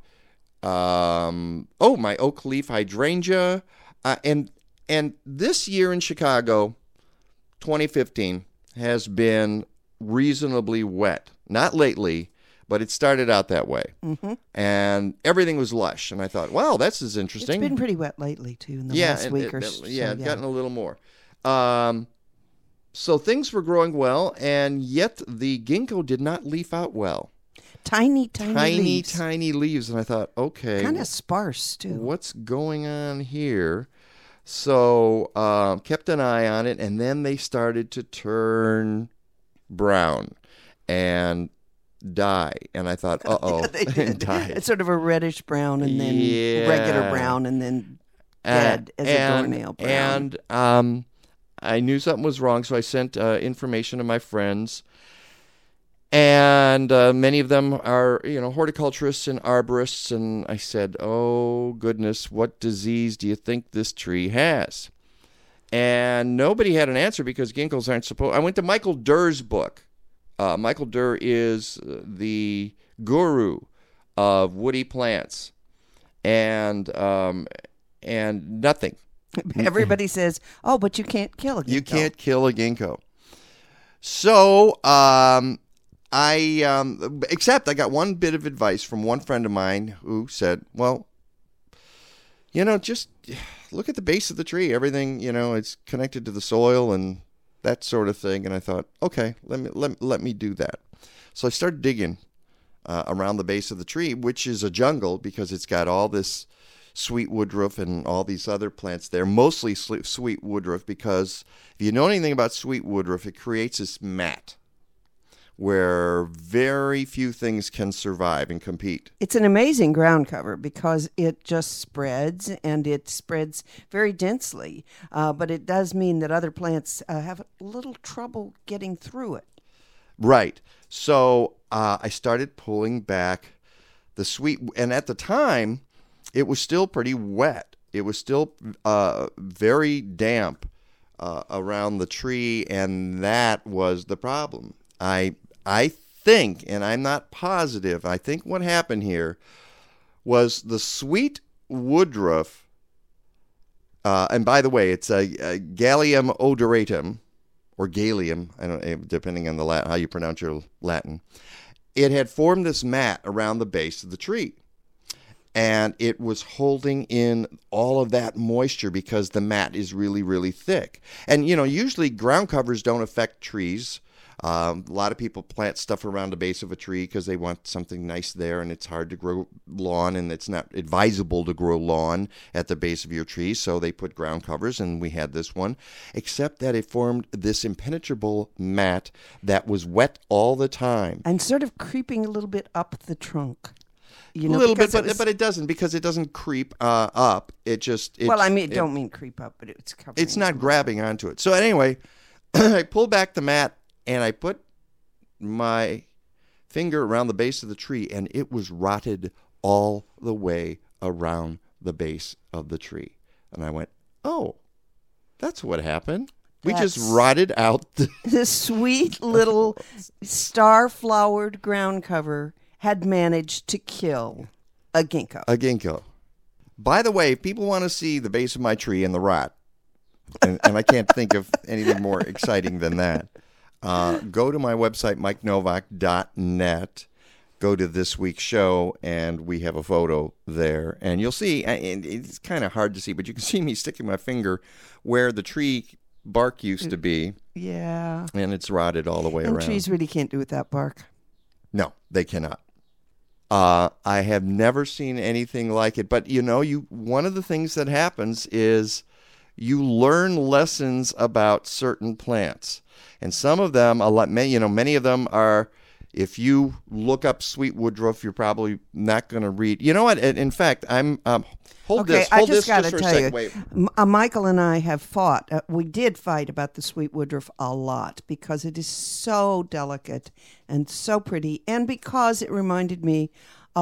Speaker 1: um, oh, my oak leaf hydrangea, uh, and and this year in Chicago, twenty fifteen, has been reasonably wet. Not lately, but it started out that way.
Speaker 3: Mm-hmm.
Speaker 1: And everything was lush. And I thought, wow, this is interesting.
Speaker 3: It's been pretty wet lately, too, in the
Speaker 1: yeah,
Speaker 3: last
Speaker 1: and,
Speaker 3: week or
Speaker 1: and,
Speaker 3: so.
Speaker 1: Yeah,
Speaker 3: Yeah,
Speaker 1: gotten a little more. Um, so things were growing well, and yet the ginkgo did not leaf out well.
Speaker 3: Tiny, tiny,
Speaker 1: tiny,
Speaker 3: leaves.
Speaker 1: tiny leaves. And I thought, okay.
Speaker 3: Kind of sparse, too.
Speaker 1: What's going on here? So uh, kept an eye on it, and then they started to turn brown and die. And I thought, uh-oh.
Speaker 3: Yeah, they did.
Speaker 1: Die.
Speaker 3: It's sort of a reddish brown and then
Speaker 1: Yeah.
Speaker 3: regular brown and then dead
Speaker 1: Uh,
Speaker 3: as
Speaker 1: and,
Speaker 3: a doornail brown.
Speaker 1: And um, I knew something was wrong, so I sent uh, information to my friends. And uh, many of them are, you know, horticulturists and arborists. And I said, oh, goodness, what disease do you think this tree has? And nobody had an answer because ginkgos aren't supposed. I went to Michael Durr's book. Uh, Michael Durr is the guru of woody plants. And um, and nothing.
Speaker 3: Everybody says, oh, but you can't kill a ginkgo.
Speaker 1: You can't kill a ginkgo. So, um, I, um, except I got one bit of advice from one friend of mine who said, well, you know, just look at the base of the tree. Everything, you know, it's connected to the soil and that sort of thing. And I thought, okay, let me, let, let me do that. So I started digging uh, around the base of the tree, which is a jungle because it's got all this sweet woodruff and all these other plants there, mostly sweet woodruff, because if you know anything about sweet woodruff, it creates this mat where very few things can survive and compete.
Speaker 3: It's an amazing ground cover because it just spreads and it spreads very densely, uh, but it does mean that other plants uh, have a little trouble getting through it.
Speaker 1: Right. So uh, I started pulling back the sweet, and at the time, it was still pretty wet. It was still uh, very damp uh, around the tree, and that was the problem. I I think, and I'm not positive, I think what happened here was the sweet woodruff, uh, and by the way, it's a, a Galium odoratum, or Galium, I don't know, depending on the Latin, how you pronounce your Latin. It had formed this mat around the base of the tree. And it was holding in all of that moisture because the mat is really, really thick. And, you know, usually ground covers don't affect trees. Um, a lot of people plant stuff around the base of a tree because they want something nice there, and it's hard to grow lawn, and it's not advisable to grow lawn at the base of your tree. So they put ground covers, and we had this one, except that it formed this impenetrable mat that was wet all the time.
Speaker 3: And sort of creeping a little bit up the trunk. You know,
Speaker 1: a little bit, but
Speaker 3: it was,
Speaker 1: but it doesn't because it doesn't creep uh, up. It just it,
Speaker 3: well, I mean,
Speaker 1: it,
Speaker 3: don't mean creep up, but it's covering.
Speaker 1: It's not grabbing onto it. So anyway, I pulled back the mat and I put my finger around the base of the tree, and it was rotted all the way around the base of the tree. And I went, oh, That's what happened. We
Speaker 3: That's
Speaker 1: just rotted out the...
Speaker 3: the sweet little star-flowered ground cover had managed to kill a ginkgo.
Speaker 1: A ginkgo. By the way, if people want to see the base of my tree and the rot, and, and I can't think of anything more exciting than that, uh, go to my website, mike novak dot net. Go to this week's show, and we have a photo there. And you'll see, and it's kind of hard to see, but you can see me sticking my finger where the tree bark used to be.
Speaker 3: Yeah.
Speaker 1: And it's rotted all the way
Speaker 3: and
Speaker 1: around.
Speaker 3: Trees really can't do without bark.
Speaker 1: No, they cannot. Uh, I have never seen anything like it. But, you know, you one of the things that happens is you learn lessons about certain plants. And some of them, a lot, many, you know, many of them are... If you look up sweet woodruff, you're probably not going to read. You know what? In fact, I'm um, hold
Speaker 3: okay,
Speaker 1: this. Hold
Speaker 3: I just
Speaker 1: this
Speaker 3: got
Speaker 1: just
Speaker 3: to
Speaker 1: for
Speaker 3: tell
Speaker 1: a
Speaker 3: you,
Speaker 1: second. Wait.
Speaker 3: M- uh, Michael and I have fought. Uh, we did fight about the sweet woodruff a lot because it is so delicate and so pretty, and because it reminded me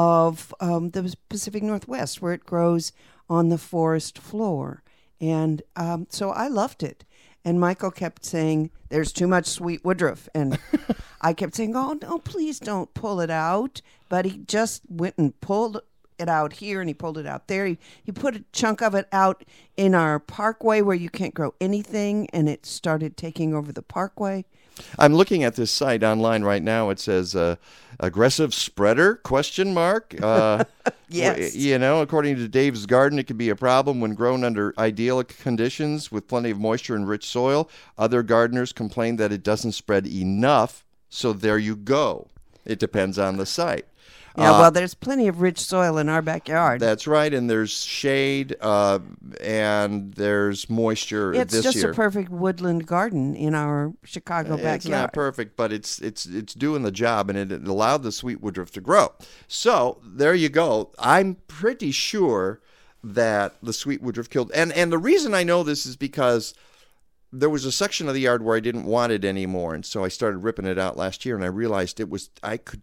Speaker 3: of um, the Pacific Northwest, where it grows on the forest floor, and um, so I loved it. And Michael kept saying, there's too much sweet woodruff. And I kept saying, oh, no, please don't pull it out. But he just went and pulled it out here, and he pulled it out there. He, he put a chunk of it out in our parkway where you can't grow anything, and it started taking over the parkway.
Speaker 1: I'm looking at this site online right now. It says uh, aggressive spreader, question mark. Uh,
Speaker 3: yes.
Speaker 1: You know, according to Dave's Garden, it could be a problem when grown under ideal conditions with plenty of moisture and rich soil. Other gardeners complain that it doesn't spread enough. So there you go. It depends on the site.
Speaker 3: Yeah,
Speaker 1: uh,
Speaker 3: well, there's plenty of rich soil in our backyard.
Speaker 1: That's right, and there's shade uh, and there's moisture
Speaker 3: it's
Speaker 1: this
Speaker 3: just
Speaker 1: year.
Speaker 3: a perfect woodland garden in our Chicago backyard.
Speaker 1: It's not perfect, but it's it's it's doing the job, and it, it allowed the sweet woodruff to grow. So there you go. I'm pretty sure that the sweet woodruff killed, and and the reason I know this is because there was a section of the yard where I didn't want it anymore, and so I started ripping it out last year, and I realized it was I could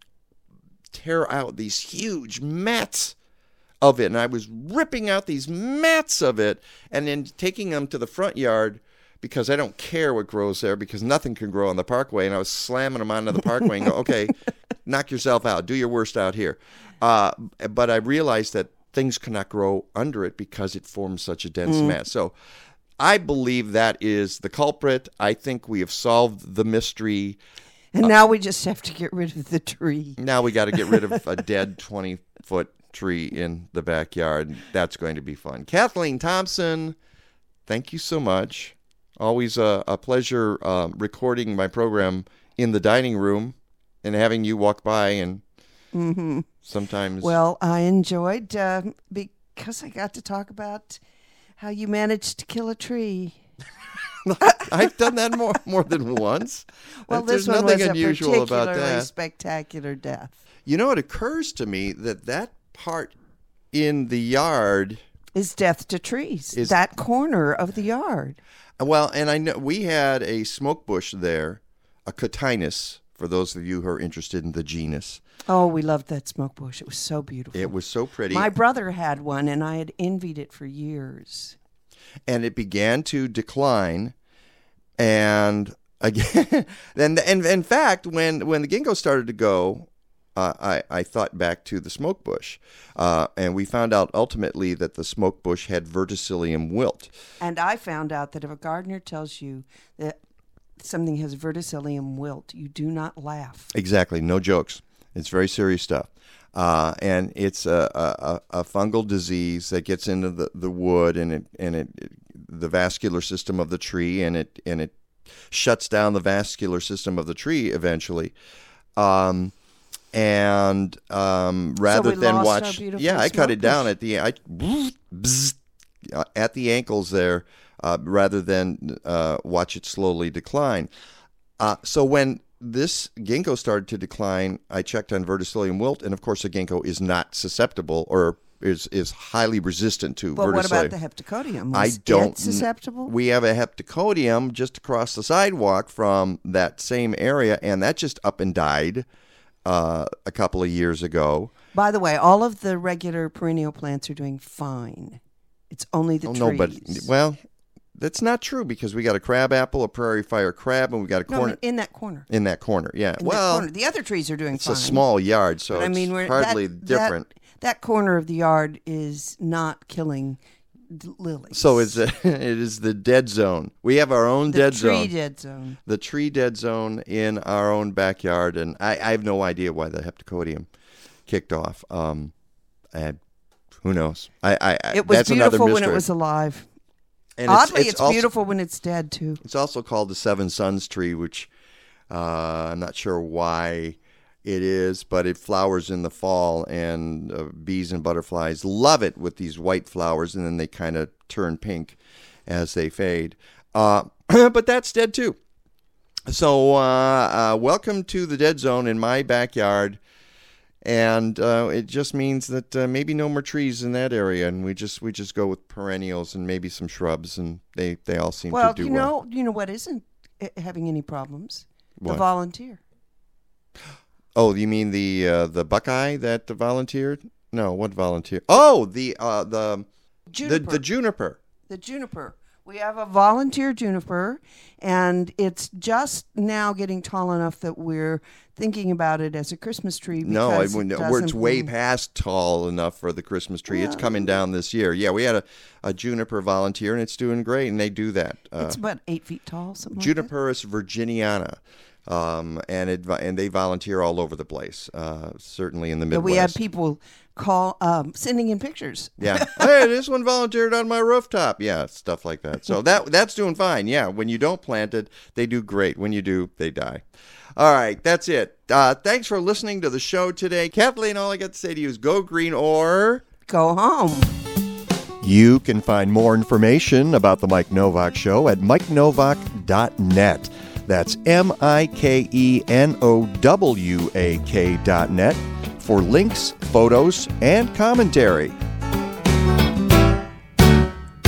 Speaker 1: tear out these huge mats of it, and I was ripping out these mats of it and then taking them to the front yard because I don't care what grows there because nothing can grow on the parkway, and I was slamming them onto the parkway and go, okay, knock yourself out, do your worst out here. Uh, but I realized that things cannot grow under it because it forms such a dense
Speaker 3: Mm.
Speaker 1: mass. So I believe that is the culprit. I think we have solved the mystery.
Speaker 3: And now we just have to get rid of the tree.
Speaker 1: Now we got to get rid of a dead twenty-foot tree in the backyard. That's going to be fun. Kathleen Thompson, thank you so much. Always a, a pleasure uh, recording my program in the dining room and having you walk by and
Speaker 3: mm-hmm.
Speaker 1: sometimes...
Speaker 3: Well, I enjoyed uh, because I got to talk about how you managed to kill a tree.
Speaker 1: I've done that more more than once.
Speaker 3: Well,
Speaker 1: There's
Speaker 3: this one
Speaker 1: nothing
Speaker 3: was
Speaker 1: unusual
Speaker 3: a
Speaker 1: about
Speaker 3: particularly
Speaker 1: that.
Speaker 3: spectacular death.
Speaker 1: You know, it occurs to me that that part in the yard
Speaker 3: is death to trees.
Speaker 1: Is,
Speaker 3: that corner of the yard.
Speaker 1: Well, and I know we had a smoke bush there, a cotinus, for those of you who are interested in the genus.
Speaker 3: Oh, we loved that smoke bush. It was so beautiful.
Speaker 1: It was so pretty.
Speaker 3: My brother had one, and I had envied it for years.
Speaker 1: And it began to decline, and again, and, and in fact, when, when the ginkgo started to go, uh, I, I thought back to the smoke bush, uh, and we found out ultimately that the smoke bush had verticillium wilt.
Speaker 3: And I found out that if a gardener tells you that something has verticillium wilt, you do not laugh.
Speaker 1: Exactly, no jokes. It's very serious stuff. Uh, and it's a, a, a fungal disease that gets into the, the wood and it and it, it the vascular system of the tree, and it and it shuts down the vascular system of the tree eventually. Um, and um, rather
Speaker 3: so we
Speaker 1: than
Speaker 3: lost
Speaker 1: watch,
Speaker 3: our beautiful
Speaker 1: yeah, I cut it
Speaker 3: smoke
Speaker 1: down
Speaker 3: bush.
Speaker 1: at the I, bzz, uh, at the ankles there, uh, rather than uh, watch it slowly decline. Uh, so when this ginkgo started to decline, I checked on verticillium wilt, and of course the ginkgo is not susceptible or is is highly resistant to
Speaker 3: But
Speaker 1: verticillium.
Speaker 3: what about the heptacodium? Was
Speaker 1: I don't
Speaker 3: it susceptible?
Speaker 1: We have a heptacodium just across the sidewalk from that same area, and that just up and died uh, a couple of years ago.
Speaker 3: By the way, all of the regular perennial plants are doing fine. It's only the
Speaker 1: oh,
Speaker 3: trees.
Speaker 1: no, but well, that's not true because we got a crabapple, a prairie fire crab, and we got a
Speaker 3: No, I
Speaker 1: corner.
Speaker 3: mean, in that corner.
Speaker 1: In that corner, yeah.
Speaker 3: In
Speaker 1: well,
Speaker 3: that corner. The other trees are doing
Speaker 1: it's
Speaker 3: fine.
Speaker 1: a small yard, so
Speaker 3: But, I
Speaker 1: it's
Speaker 3: mean, we're,
Speaker 1: hardly
Speaker 3: that,
Speaker 1: different.
Speaker 3: That, that corner of the yard is not killing d- lilies.
Speaker 1: So it's a, it is the dead zone. We have our own
Speaker 3: the
Speaker 1: dead
Speaker 3: tree
Speaker 1: zone.
Speaker 3: dead zone.
Speaker 1: The tree dead zone in our own backyard, and I, I have no idea why the heptacodium kicked off. Um, and who knows? I, I, I
Speaker 3: It was
Speaker 1: that's another
Speaker 3: beautiful when
Speaker 1: mystery.
Speaker 3: it was alive.
Speaker 1: And it's-
Speaker 3: Oddly,
Speaker 1: it's
Speaker 3: it's,
Speaker 1: also-
Speaker 3: beautiful when it's dead too.
Speaker 1: It's also called the Seven Suns tree, which uh, I'm not sure why it is, but it flowers in the fall, and uh, bees and butterflies love it with these white flowers, and then they kind of turn pink as they fade. Uh, but that's dead too. So uh, uh, welcome to the dead zone in my backyard. And uh, it just means that uh, maybe no more trees in that area, and we just we just go with perennials and maybe some shrubs, and they, they all seem
Speaker 3: Well,
Speaker 1: to do
Speaker 3: you
Speaker 1: well.
Speaker 3: know, you know what isn't uh, having any problems?
Speaker 1: What?
Speaker 3: The volunteer.
Speaker 1: Oh, you mean the uh, the Buckeye that volunteered? No, what volunteer? Oh, the uh, the, the
Speaker 3: Juniper.
Speaker 1: the juniper.
Speaker 3: The juniper. We have a volunteer juniper, and it's just now getting tall enough that we're thinking about it as a Christmas tree.
Speaker 1: No, I,
Speaker 3: because it
Speaker 1: wouldn't-
Speaker 3: doesn't
Speaker 1: where it's way
Speaker 3: bloom.
Speaker 1: past tall enough for the Christmas tree. It's coming down this year. Yeah, we had a, a juniper volunteer, and it's doing great, and they do that. Uh,
Speaker 3: It's about eight feet tall, something like
Speaker 1: Juniperus virginiana, um, and it and they volunteer all over the place. Uh, certainly in the
Speaker 3: that.
Speaker 1: Midwest.
Speaker 3: We had people call, um, sending in pictures.
Speaker 1: Yeah. Hey, this one volunteered on my rooftop. Yeah, stuff like that. So that that's doing fine. Yeah. When you don't plant it, they do great. When you do, they die. All right, that's it. Uh, thanks for listening to the show today. Kathleen, all I got to say to you is go green or
Speaker 3: go home.
Speaker 1: You can find more information about the Mike Novak Show at mike novak dot net. That's M I K E N O W A K dot net for links, photos, and commentary.